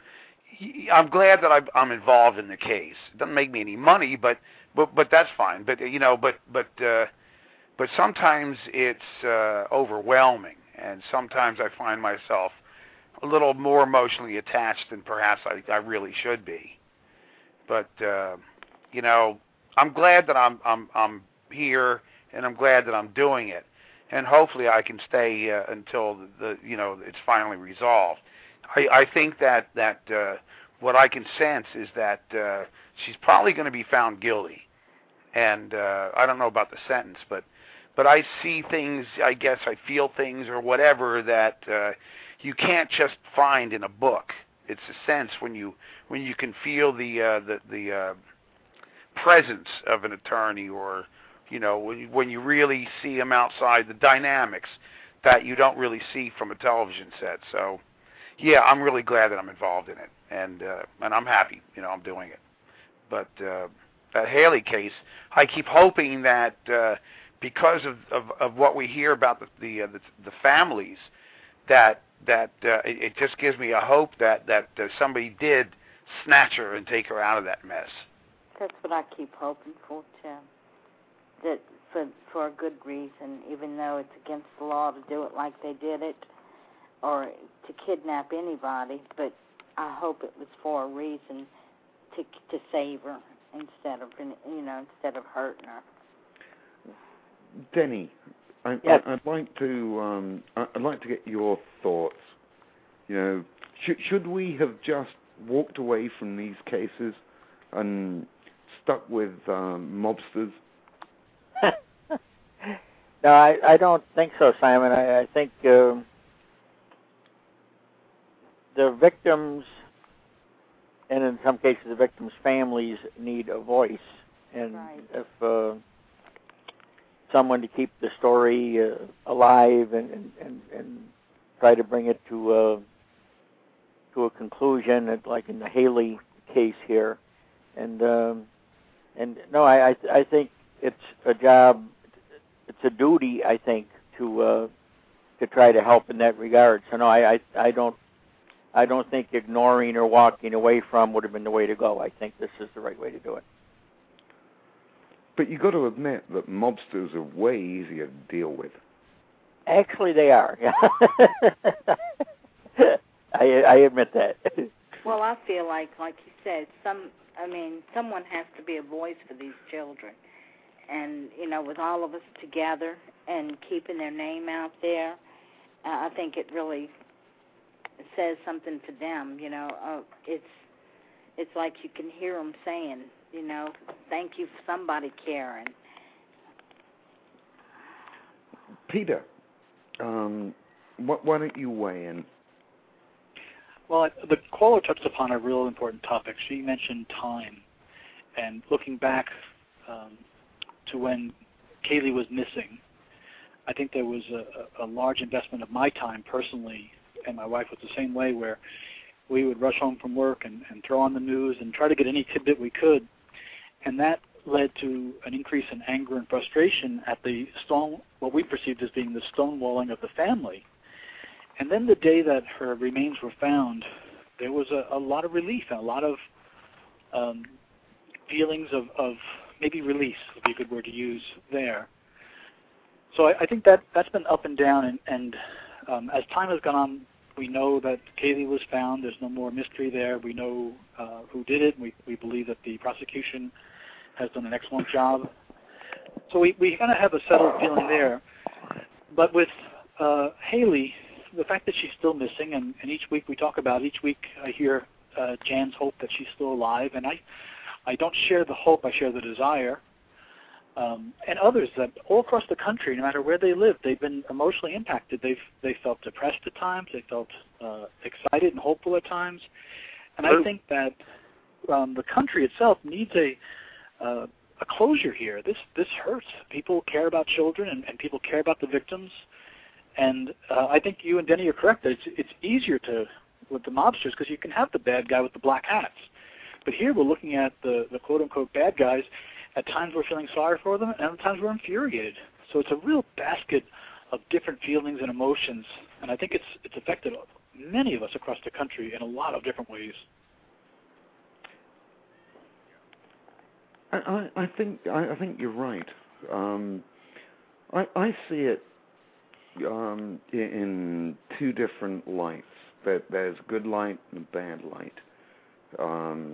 I'm glad that I'm involved in the case. It doesn't make me any money, but but but that's fine. But you know, but but uh, but sometimes it's uh, overwhelming, and sometimes I find myself a little more emotionally attached than perhaps I, I really should be. But uh, you know. I'm glad that I'm I'm I'm here, and I'm glad that I'm doing it, and hopefully I can stay uh, until the, the you know it's finally resolved. I, I think that that uh, what I can sense is that uh, she's probably going to be found guilty, and uh, I don't know about the sentence, but but I see things, I guess I feel things or whatever that uh, you can't just find in a book. It's a sense when you when you can feel the uh, the the uh, presence of an attorney, or you know when you, when you really see them outside, the dynamics that you don't really see from a television set. So yeah, I'm really glad that I'm involved in it, and uh, and I'm happy, you know, I'm doing it. But uh, that Haley case, I keep hoping that uh, because of, of of what we hear about the the, uh, the, the families, that that uh, it, it just gives me a hope that that uh, somebody did snatch her and take her out of that mess. That's what I keep hoping for, Tim. That for for a good reason, even though it's against the law to do it like they did it, or to kidnap anybody. But I hope it was for a reason, to to save her instead of you know instead of hurting her. Denny, I, yes. I, I'd like to um, I'd like to get your thoughts. You know, should should we have just walked away from these cases and stuck with um, mobsters? No, I, I don't think so, Simon. I, I think uh, the victims, and in some cases the victims' families, need a voice. And right. if uh, someone to keep the story uh, alive and, and, and, and try to bring it to uh, to a conclusion, like in the Haley case here, and um, and no, I, I I think it's a job, it's a duty, I think, to uh, to try to help in that regard. So no, I, I I don't I don't think ignoring or walking away from would have been the way to go. I think this is the right way to do it. But you've got to admit that mobsters are way easier to deal with. Actually, they are. I I admit that. Well, I feel like, like you said, some. I mean, someone has to be a voice for these children, and you know, with all of us together and keeping their name out there, uh, I think it really says something to them. You know, uh, it's it's like you can hear them saying, you know, thank you for somebody caring. Peter, um, wh- why don't you weigh in? Well, the caller touched upon a real important topic. She mentioned time, and looking back um, to when Kaylee was missing, I think there was a, a large investment of my time personally, and my wife was the same way, where we would rush home from work and, and throw on the news and try to get any tidbit we could, and that led to an increase in anger and frustration at the stone, what we perceived as being the stonewalling of the family. And then the day that her remains were found, there was a, a lot of relief and a lot of um, feelings of, of maybe release would be a good word to use there. So I, I think that that's been up and down, and, and um, as time has gone on, we know that Kaylee was found. There's no more mystery there. We know uh, who did it. We, we believe that the prosecution has done an excellent job. So we, we kind of have a settled feeling there. But with uh, Haley, the fact that she's still missing, and, and each week we talk about it, each week I hear uh, Jan's hope that she's still alive, and I, I don't share the hope, I share the desire. Um, and others that all across the country, no matter where they live, they've been emotionally impacted. They've they felt depressed at times. They felt uh, excited and hopeful at times. And I think that um, the country itself needs a uh, a closure here. This this hurts. People care about children, and, and people care about the victims. And uh, I think you and Denny are correct that it's it's easier to with the mobsters because you can have the bad guy with the black hats. But here we're looking at the, the quote-unquote bad guys. At times we're feeling sorry for them, and at times we're infuriated. So it's a real basket of different feelings and emotions, and I think it's it's affected many of us across the country in a lot of different ways. I, I, I think I, I think you're right. Um, I, I see it um, in two different lights. That there's good light and bad light. Um,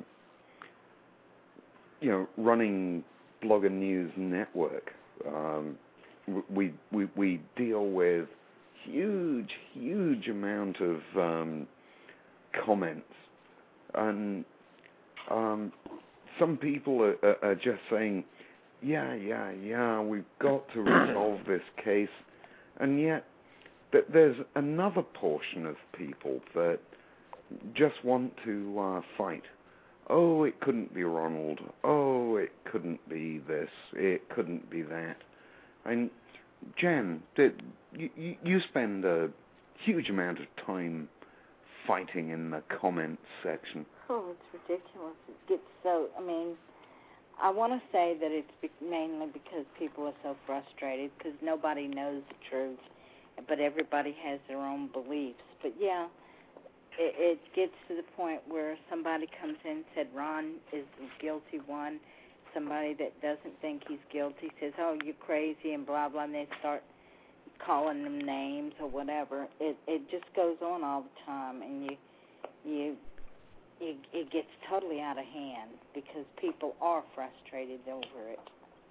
you know, running Blogger News Network, um, we we we deal with huge, huge amount of um, comments, and um, some people are, are, are just saying, yeah, yeah, yeah, we've got to resolve this case, and yet th- there's another portion of people that just want to uh, fight. Oh, it couldn't be Ronald. Oh, it couldn't be this. It couldn't be that. And Jan, did, you, you spend a huge amount of time fighting in the comments section. Oh, it's ridiculous. It gets so, I mean, I want to say that it's be- mainly because people are so frustrated because nobody knows the truth, but everybody has their own beliefs. But, yeah, it, it gets to the point where somebody comes in and said Ron is the guilty one. Somebody that doesn't think he's guilty says, oh, you're crazy and blah, blah, and they start calling them names or whatever. It it just goes on all the time, and you you it, it gets totally out of hand because people are frustrated over it.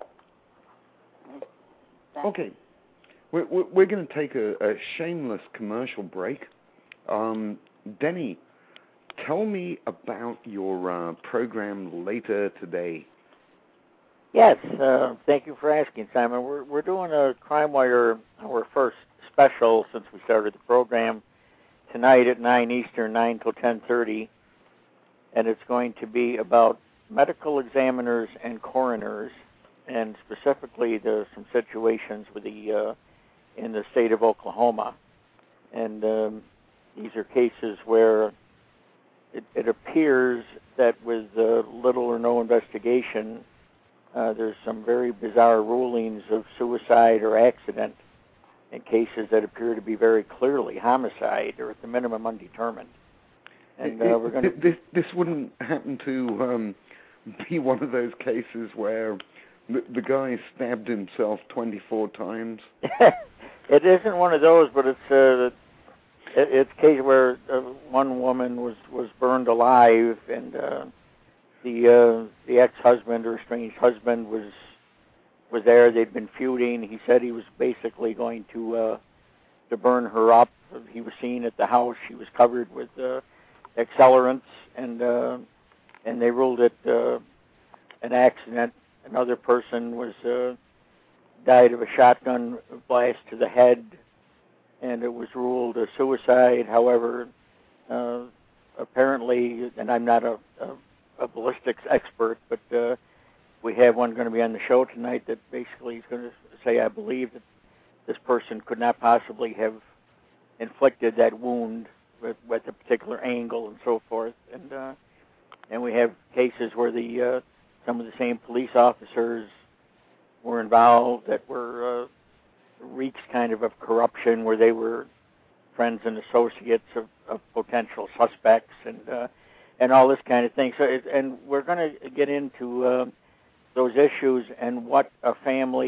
That's okay. We're, we're going to take a, a shameless commercial break. Um, Denny, tell me about your uh, program later today. Yes, uh, thank you for asking, Simon. We're we're doing a Crime Wire, our first special since we started the program, tonight at nine Eastern, nine till ten thirty, and it's going to be about medical examiners and coroners, and specifically the some situations with the uh, in the state of Oklahoma, and um, these are cases where it, it appears that with uh, little or no investigation, Uh, there's some very bizarre rulings of suicide or accident in cases that appear to be very clearly homicide or at the minimum undetermined. And uh, we're going to. This this wouldn't happen to um, be one of those cases where the, the guy stabbed himself twenty-four times. It isn't one of those, but it's uh, it, it's a case where uh, one woman was, was burned alive, and uh, the uh, the ex-husband or estranged husband was was there. They'd been feuding. He said he was basically going to uh, to burn her up. He was seen at the house. She was covered with uh, accelerants, and uh, and they ruled it uh, an accident. Another person was uh, died of a shotgun blast to the head, and it was ruled a suicide. However, uh, apparently, and I'm not a, a a ballistics expert, but uh, we have one going to be on the show tonight that basically is going to say, I believe that this person could not possibly have inflicted that wound with, with a particular angle and so forth. And uh, and we have cases where the uh, some of the same police officers were involved that were uh, reeks kind of of corruption, where they were friends and associates of, of potential suspects and uh, and all this kind of thing. So, it, and we're going to get into uh, those issues and what a family,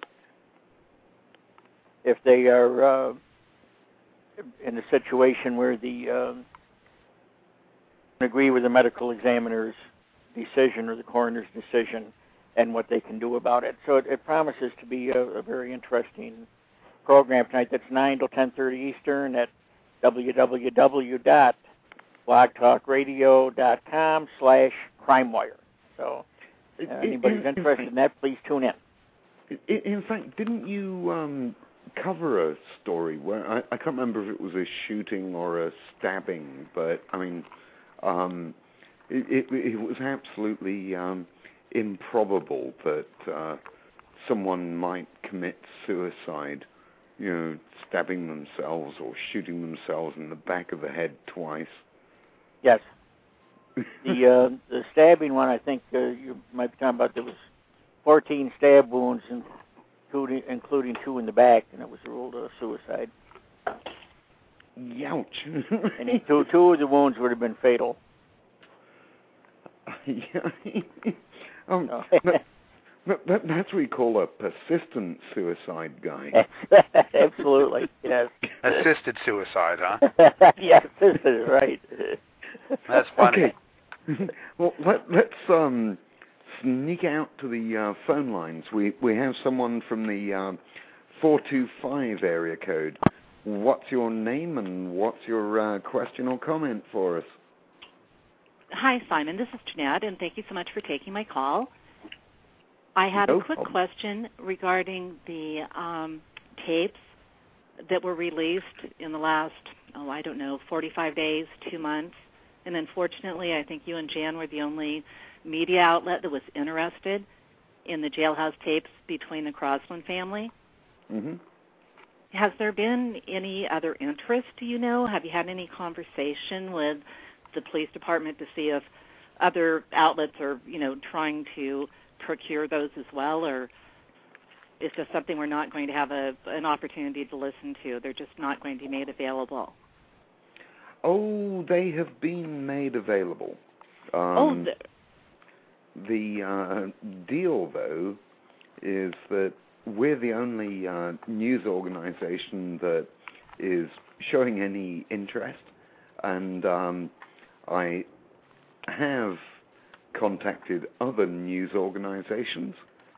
if they are uh, in a situation where the uh, agree with the medical examiner's decision or the coroner's decision, and what they can do about it. So it, it promises to be a, a very interesting program tonight. That's nine till ten thirty Eastern at www dot blog talk radio dot com slash crimewire. So uh, anybody's in, interested in that, please tune in. In, in fact, didn't you um, cover a story where, I, I can't remember if it was a shooting or a stabbing, but I mean, um, it, it, it was absolutely um, improbable that uh, someone might commit suicide, you know, stabbing themselves or shooting themselves in the back of the head twice. Yes. The uh, the stabbing one, I think uh, you might be talking about, there was fourteen stab wounds, including, including two in the back, and it was ruled a suicide. Youch. And two, two of the wounds would have been fatal. Yeah. um, that, that, that's what we call a persistent suicide guy. Absolutely, yes. Assisted suicide, huh? Yeah, assisted, right. That's funny. Okay. Well, let, let's um, sneak out to the uh, phone lines. We we have someone from the um, four two five area code. What's your name and what's your uh, question or comment for us? Hi, Simon. This is Jeanette, and thank you so much for taking my call. I had no a quick problem. question regarding the um, tapes that were released in the last, oh, I don't know, forty-five days, two months. And unfortunately, I think you and Jan were the only media outlet that was interested in the jailhouse tapes between the Crosland family. Mm-hmm. Has there been any other interest, do you know? Have you had any conversation with the police department to see if other outlets are, you know, trying to procure those as well, or is this something we're not going to have a, an opportunity to listen to? They're just not going to be made available. Oh, they have been made available. Um, oh, the, the uh, deal, though, is that we're the only uh, news organization that is showing any interest, and um, I have contacted other news organizations,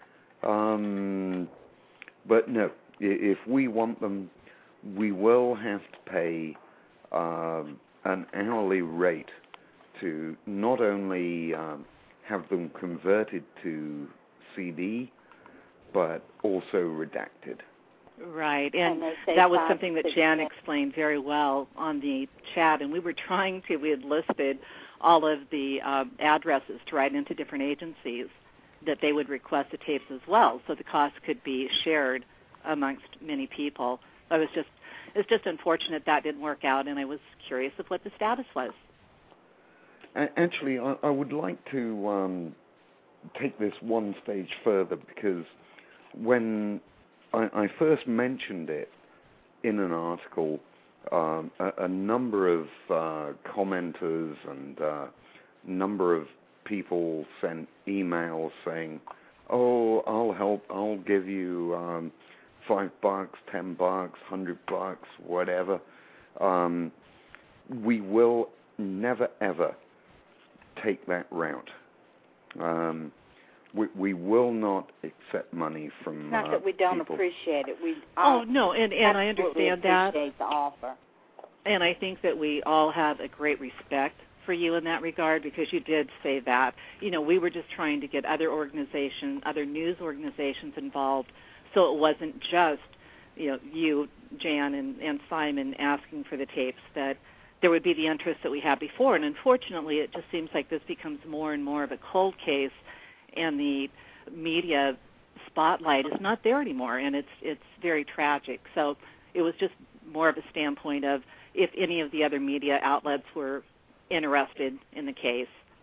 um, but no, if we want them, we will have to pay um, an hourly rate to not only um, have them converted to C D, but also redacted. Right, and, and that was something that Jan explained very well on the chat, and we were trying to, we had listed all of the um, addresses to write into different agencies that they would request the tapes as well, so the cost could be shared amongst many people. I was just, it's just unfortunate that didn't work out, and I was curious of what the status was. Actually, I, I would like to um, take this one stage further, because when I, I first mentioned it in an article, um, a, a number of uh, commenters and a uh, number of people sent emails saying, oh, I'll help, I'll give you um, five bucks, ten bucks, hundred bucks, whatever. Um, we will never, ever take that route. Um, We, we will not accept money from It's not uh, that we don't people. appreciate it. We Oh, no, and, and I understand that. appreciate the offer. And I think that we all have a great respect for you in that regard, because you did say that. You know, we were just trying to get other organizations, other news organizations involved, so it wasn't just, you know, you, Jan, and, and Simon asking for the tapes, that there would be the interest that we had before. And unfortunately, it just seems like this becomes more and more of a cold case, and the media spotlight is not there anymore, and it's it's very tragic. So it was just more of a standpoint of if any of the other media outlets were interested in the case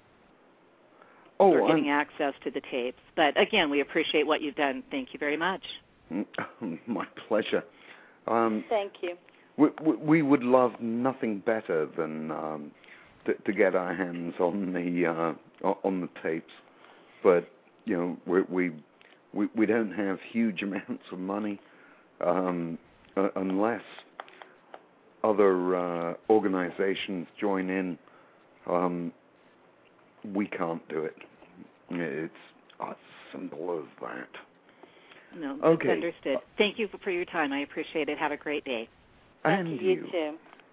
oh, or getting I'm... access to the tapes. But again, we appreciate what you've done. Thank you very much. My pleasure. Um, Thank you. we, we, we would love nothing better than um, to, to get our hands on the uh, on the tapes, but you know we we we, we don't have huge amounts of money um, uh, unless other uh, organizations join in. Um, we can't do it. It's as simple as that. No, okay. That's understood. Thank you for your time. I appreciate it. Have a great day. And Thank you. you too.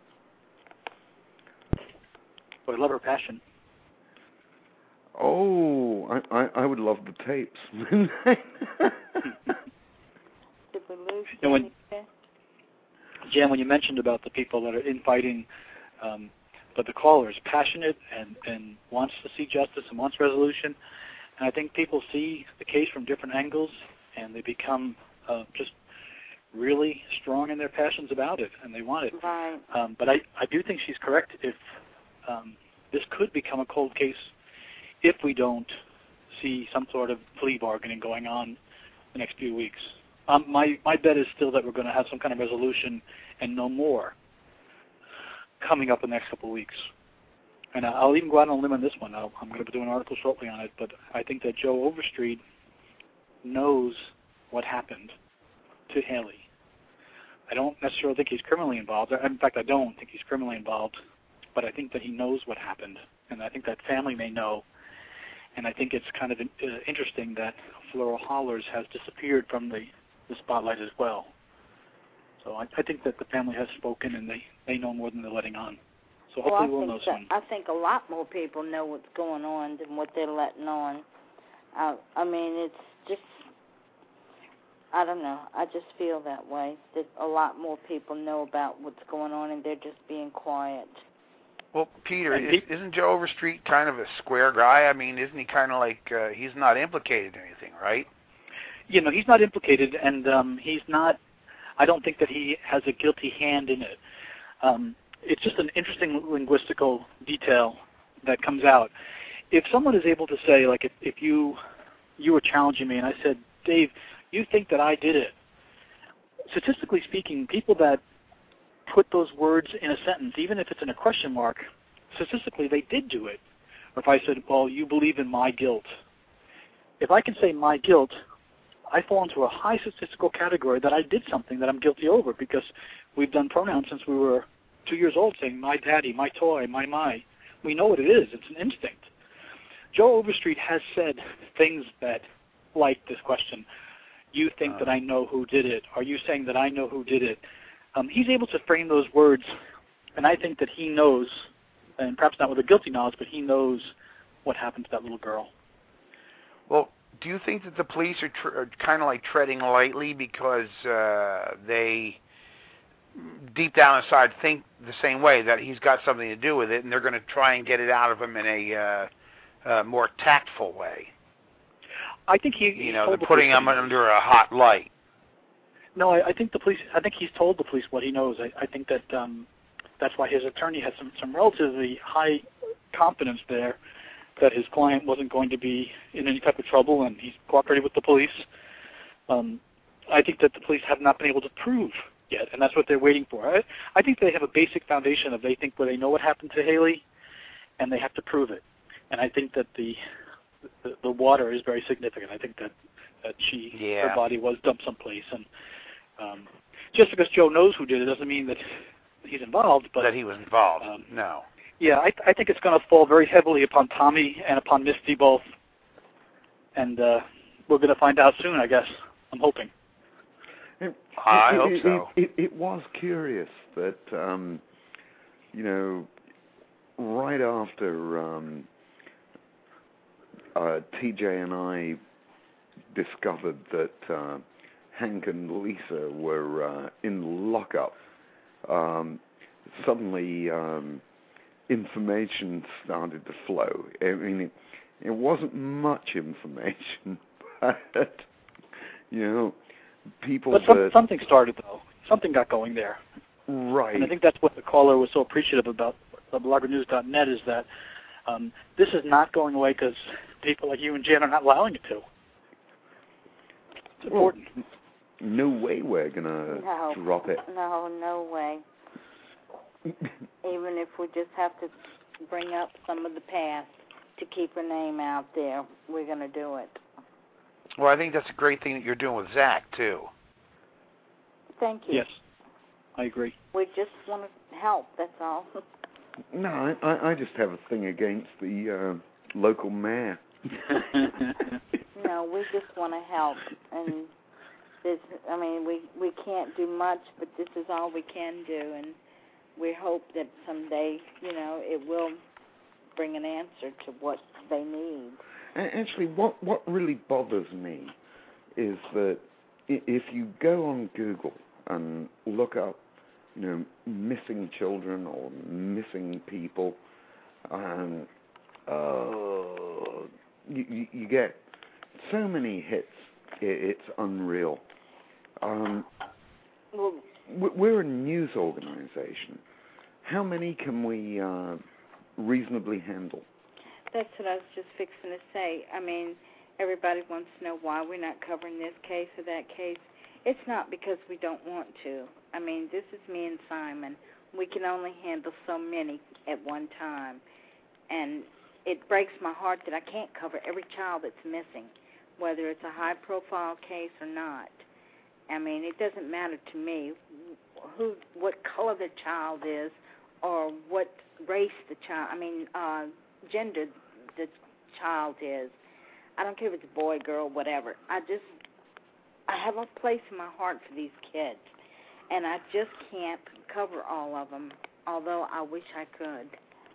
I love her passion. Oh, I, I, I would love the tapes. Did we lose You know, when, anything? Jan, when you mentioned about the people that are infighting, um, but the caller is passionate and, and wants to see justice and wants resolution, and I think people see the case from different angles, and they become uh, just really strong in their passions about it, and they want it. Right. Um, but I, I do think she's correct. If um, this could become a cold case if we don't see some sort of plea bargaining going on the next few weeks. Um, my, my bet is still that we're going to have some kind of resolution and no more coming up in the next couple of weeks. And I'll even go out on a limb on this one. I'll, I'm going to be doing an article shortly on it, but I think that Joe Overstreet knows what happened to Haley. I don't necessarily think he's criminally involved. In fact, I don't think he's criminally involved, but I think that he knows what happened, and I think that family may know. And I think it's kind of uh, interesting that Floral Hollers has disappeared from the, the spotlight as well. So I, I think that the family has spoken, and they, they know more than they're letting on. So hopefully well, we'll know that, soon. I think a lot more people know what's going on than what they're letting on. Uh, I mean, it's just, I don't know. I just feel that way, that a lot more people know about what's going on, and they're just being quiet. Well, Peter, is, isn't Joe Overstreet kind of a square guy? I mean, isn't he kind of like, uh, he's not implicated in anything, right? You know, he's not implicated, and um, he's not, I don't think that he has a guilty hand in it. Um, it's just an interesting linguistical detail that comes out. If someone is able to say, like if, if you you were challenging me and I said, Dave, you think that I did it, statistically speaking, people that put those words in a sentence, even if it's in a question mark, statistically they did do it. Or if I said, well, you believe in my guilt. If I can say my guilt, I fall into a high statistical category that I did something that I'm guilty over, because we've done pronouns since we were two years old, saying my daddy, my toy, my my. We know what it is. It's an instinct. Joe Overstreet has said things that, like this question, you think uh, that I know who did it? Are you saying that I know who did it? Um, he's able to frame those words, and I think that he knows, and perhaps not with a guilty knowledge, but he knows what happened to that little girl. Well, do you think that the police are, tr- are kind of like treading lightly because uh, they, deep down inside, think the same way, that he's got something to do with it, and they're going to try and get it out of him in a uh, uh, more tactful way? I think he, you know, they're putting him under a hot light. No, I, I think the police. I think he's told the police what he knows. I, I think that um, that's why his attorney has some, some relatively high confidence there that his client wasn't going to be in any type of trouble, and he's cooperated with the police. Um, I think that the police have not been able to prove yet, and that's what they're waiting for. I, I think they have a basic foundation of they think where they know what happened to Haley, and they have to prove it. And I think that the the, the water is very significant. I think that that she yeah. her body was dumped someplace, and um, just because Joe knows who did it doesn't mean that he's involved. But that he was involved. Um, no. Yeah, I, I think it's going to fall very heavily upon Tommy and upon Misty both, and uh, we're going to find out soon, I guess. I'm hoping. It, I it, hope it, so. It, it, it was curious that, um, you know, right after um, uh, T J and I discovered that uh, Hank and Lisa were uh, in lockup, um, suddenly um, information started to flow. I mean, it, it wasn't much information, but, you know, people But some, that, something started, though. Something got going there. Right. And I think that's what the caller was so appreciative about blogger news dot net, is that um, this is not going away because people like you and Jan are not allowing it to. It's important. Well, no way we're going to no, drop it. No, no way. Even if we just have to bring up some of the past to keep her name out there, we're going to do it. Well, I think that's a great thing that you're doing with Zach, too. Thank you. Yes, I agree. We just want to help, that's all. No, I, I just have a thing against the uh, local mayor. No, we just want to help. And this, I mean, we, we can't do much, but this is all we can do. And we hope that someday, you know, it will bring an answer to what they need. Actually, what, what really bothers me is that if you go on Google and look up, you know, missing children or missing people, and uh, you, you get so many hits, it's unreal. Um, well, we're a news organization. How many can we uh, reasonably handle? That's what I was just fixing to say. I mean, everybody wants to know why we're not covering this case or that case. It's not because we don't want to. I mean, this is me and Simon. We can only handle so many at one time. And it breaks my heart that I can't cover every child that's missing, whether it's a high-profile case or not. I mean, it doesn't matter to me who, what color the child is or what race the child, I mean, uh, gender the child is. I don't care if it's a boy, girl, whatever. I just, I have a place in my heart for these kids, and I just can't cover all of them, although I wish I could.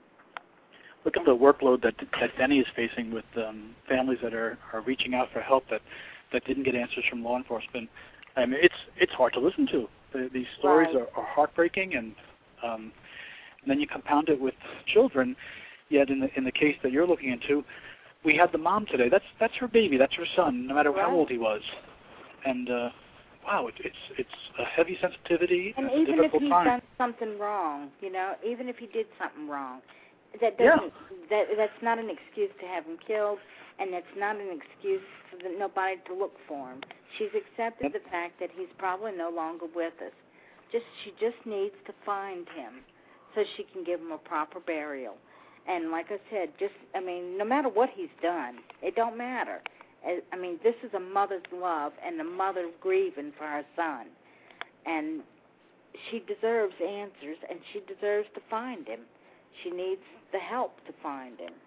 Look at the workload that that Denny is facing with um, families that are, are reaching out for help that, that didn't get answers from law enforcement. I mean, it's it's hard to listen to. The, these stories right. are, are heartbreaking, and, um, and then you compound it with children. Yet in the in the case that you're looking into, we had the mom today. That's that's her baby. That's her son, no matter right. how old he was. And uh, wow, it, it's it's a heavy sensitivity. And and even a if difficult he's time. done something wrong, you know, even if he did something wrong, that doesn't yeah. that that's not an excuse to have him killed, and that's not an excuse for the, nobody to look for him. She's accepted the fact that he's probably no longer with us. Just she just needs to find him so she can give him a proper burial. And like I said, just, I mean, no matter what he's done, it don't matter. I mean, this is a mother's love and a mother grieving for her son. And she deserves answers, and she deserves to find him. She needs the help to find him.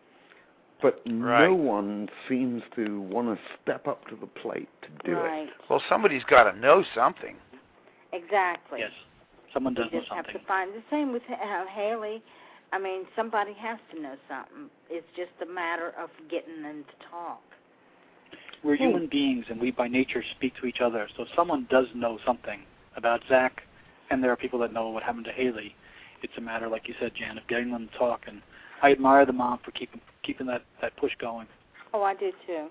But right. no one seems to want to step up to the plate to do right. it. Well, somebody's got to know something. Exactly. Yes, someone does you know just something. have to find the same with uh, Haley. I mean, somebody has to know something. It's just a matter of getting them to talk. We're human beings, and we by nature speak to each other. So if someone does know something about Zach, and there are people that know what happened to Haley, it's a matter, like you said, Jan, of getting them to talk. And I admire the mom for keeping keeping that, that push going. Oh, I do too.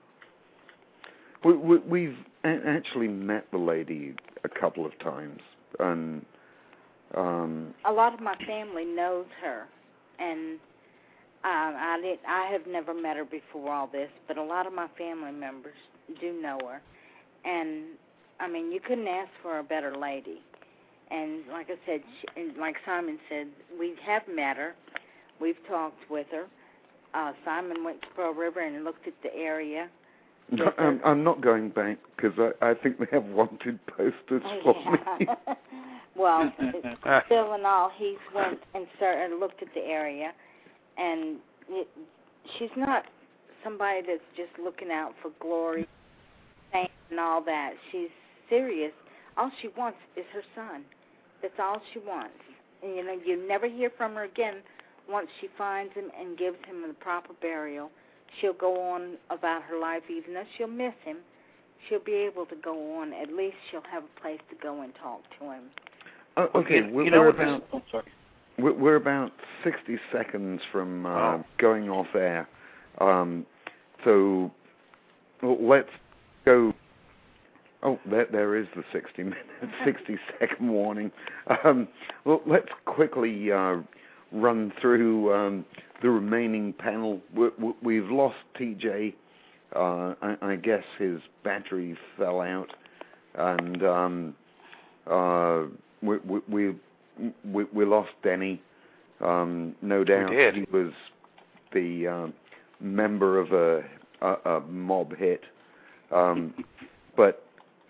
We, we, we've a- actually met the lady a couple of times, and um, a lot of my family knows her, and um, I did. I have never met her before all this, but a lot of my family members do know her, and I mean, you couldn't ask for a better lady. And like I said, she, and like Simon said, we have met her. We've talked with her. Uh, Simon went to Pearl River and looked at the area. no, I'm, I'm not going back because I, I think they have wanted posters for yeah. me. Well, still and all, he went and started, looked at the area, and it, she's not somebody that's just looking out for glory, fame, and all that. She's serious. All she wants is her son. That's all she wants. And, you know, you never hear from her again once she finds him and gives him the proper burial. She'll go on about her life, even though she'll miss him. She'll be able to go on. At least she'll have a place to go and talk to him. Oh, okay, You, we're, you know we're what about this, oh, sorry. we're, we're about sixty seconds from uh, oh. going off air. Um, so well, let's go. Oh, there, there is the sixty minute, sixty second warning. Um, well, let's quickly uh, run through um, the remaining panel. We, we, we've lost T J. Uh, I, I guess his battery fell out, and um, uh, we, we, we we, we lost Denny. Um, no doubt we did. he was the um, member of a, a, a mob hit. Um, but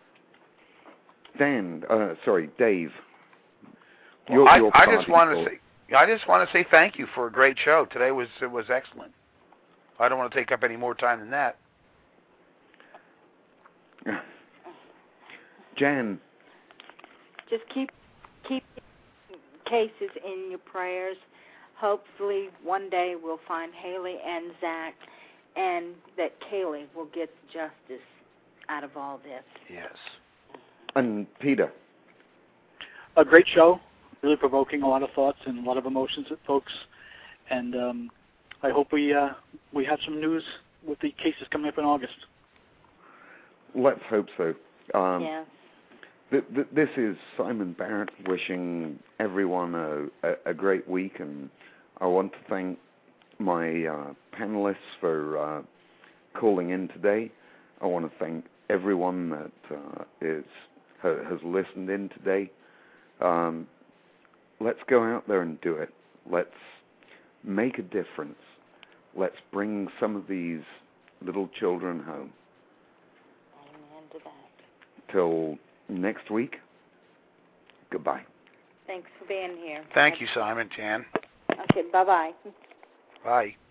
Dan, uh, sorry, Dave. Well, your, I, your I just want to people. say, I just want to say thank you for a great show. Today was it was excellent. I don't want to take up any more time than that. Jan. Just keep keep cases in your prayers. Hopefully, one day we'll find Haley and Zach, and that Kaylee will get justice out of all this. Yes. And Peter. A great show, really provoking a lot of thoughts and a lot of emotions at folks, and um, I hope we uh, we have some news with the cases coming up in August. Let's hope so. Um, yeah. th- th- this is Simon Barrett wishing everyone a, a, a great week, and I want to thank my uh, panelists for uh, calling in today. I want to thank everyone that uh, is ha- has listened in today. Um, let's go out there and do it. Let's make a difference. Let's bring some of these little children home. Amen to that. Till next week, goodbye. Thanks for being here. Thank you, Simon, Jan. Okay, bye-bye. Bye.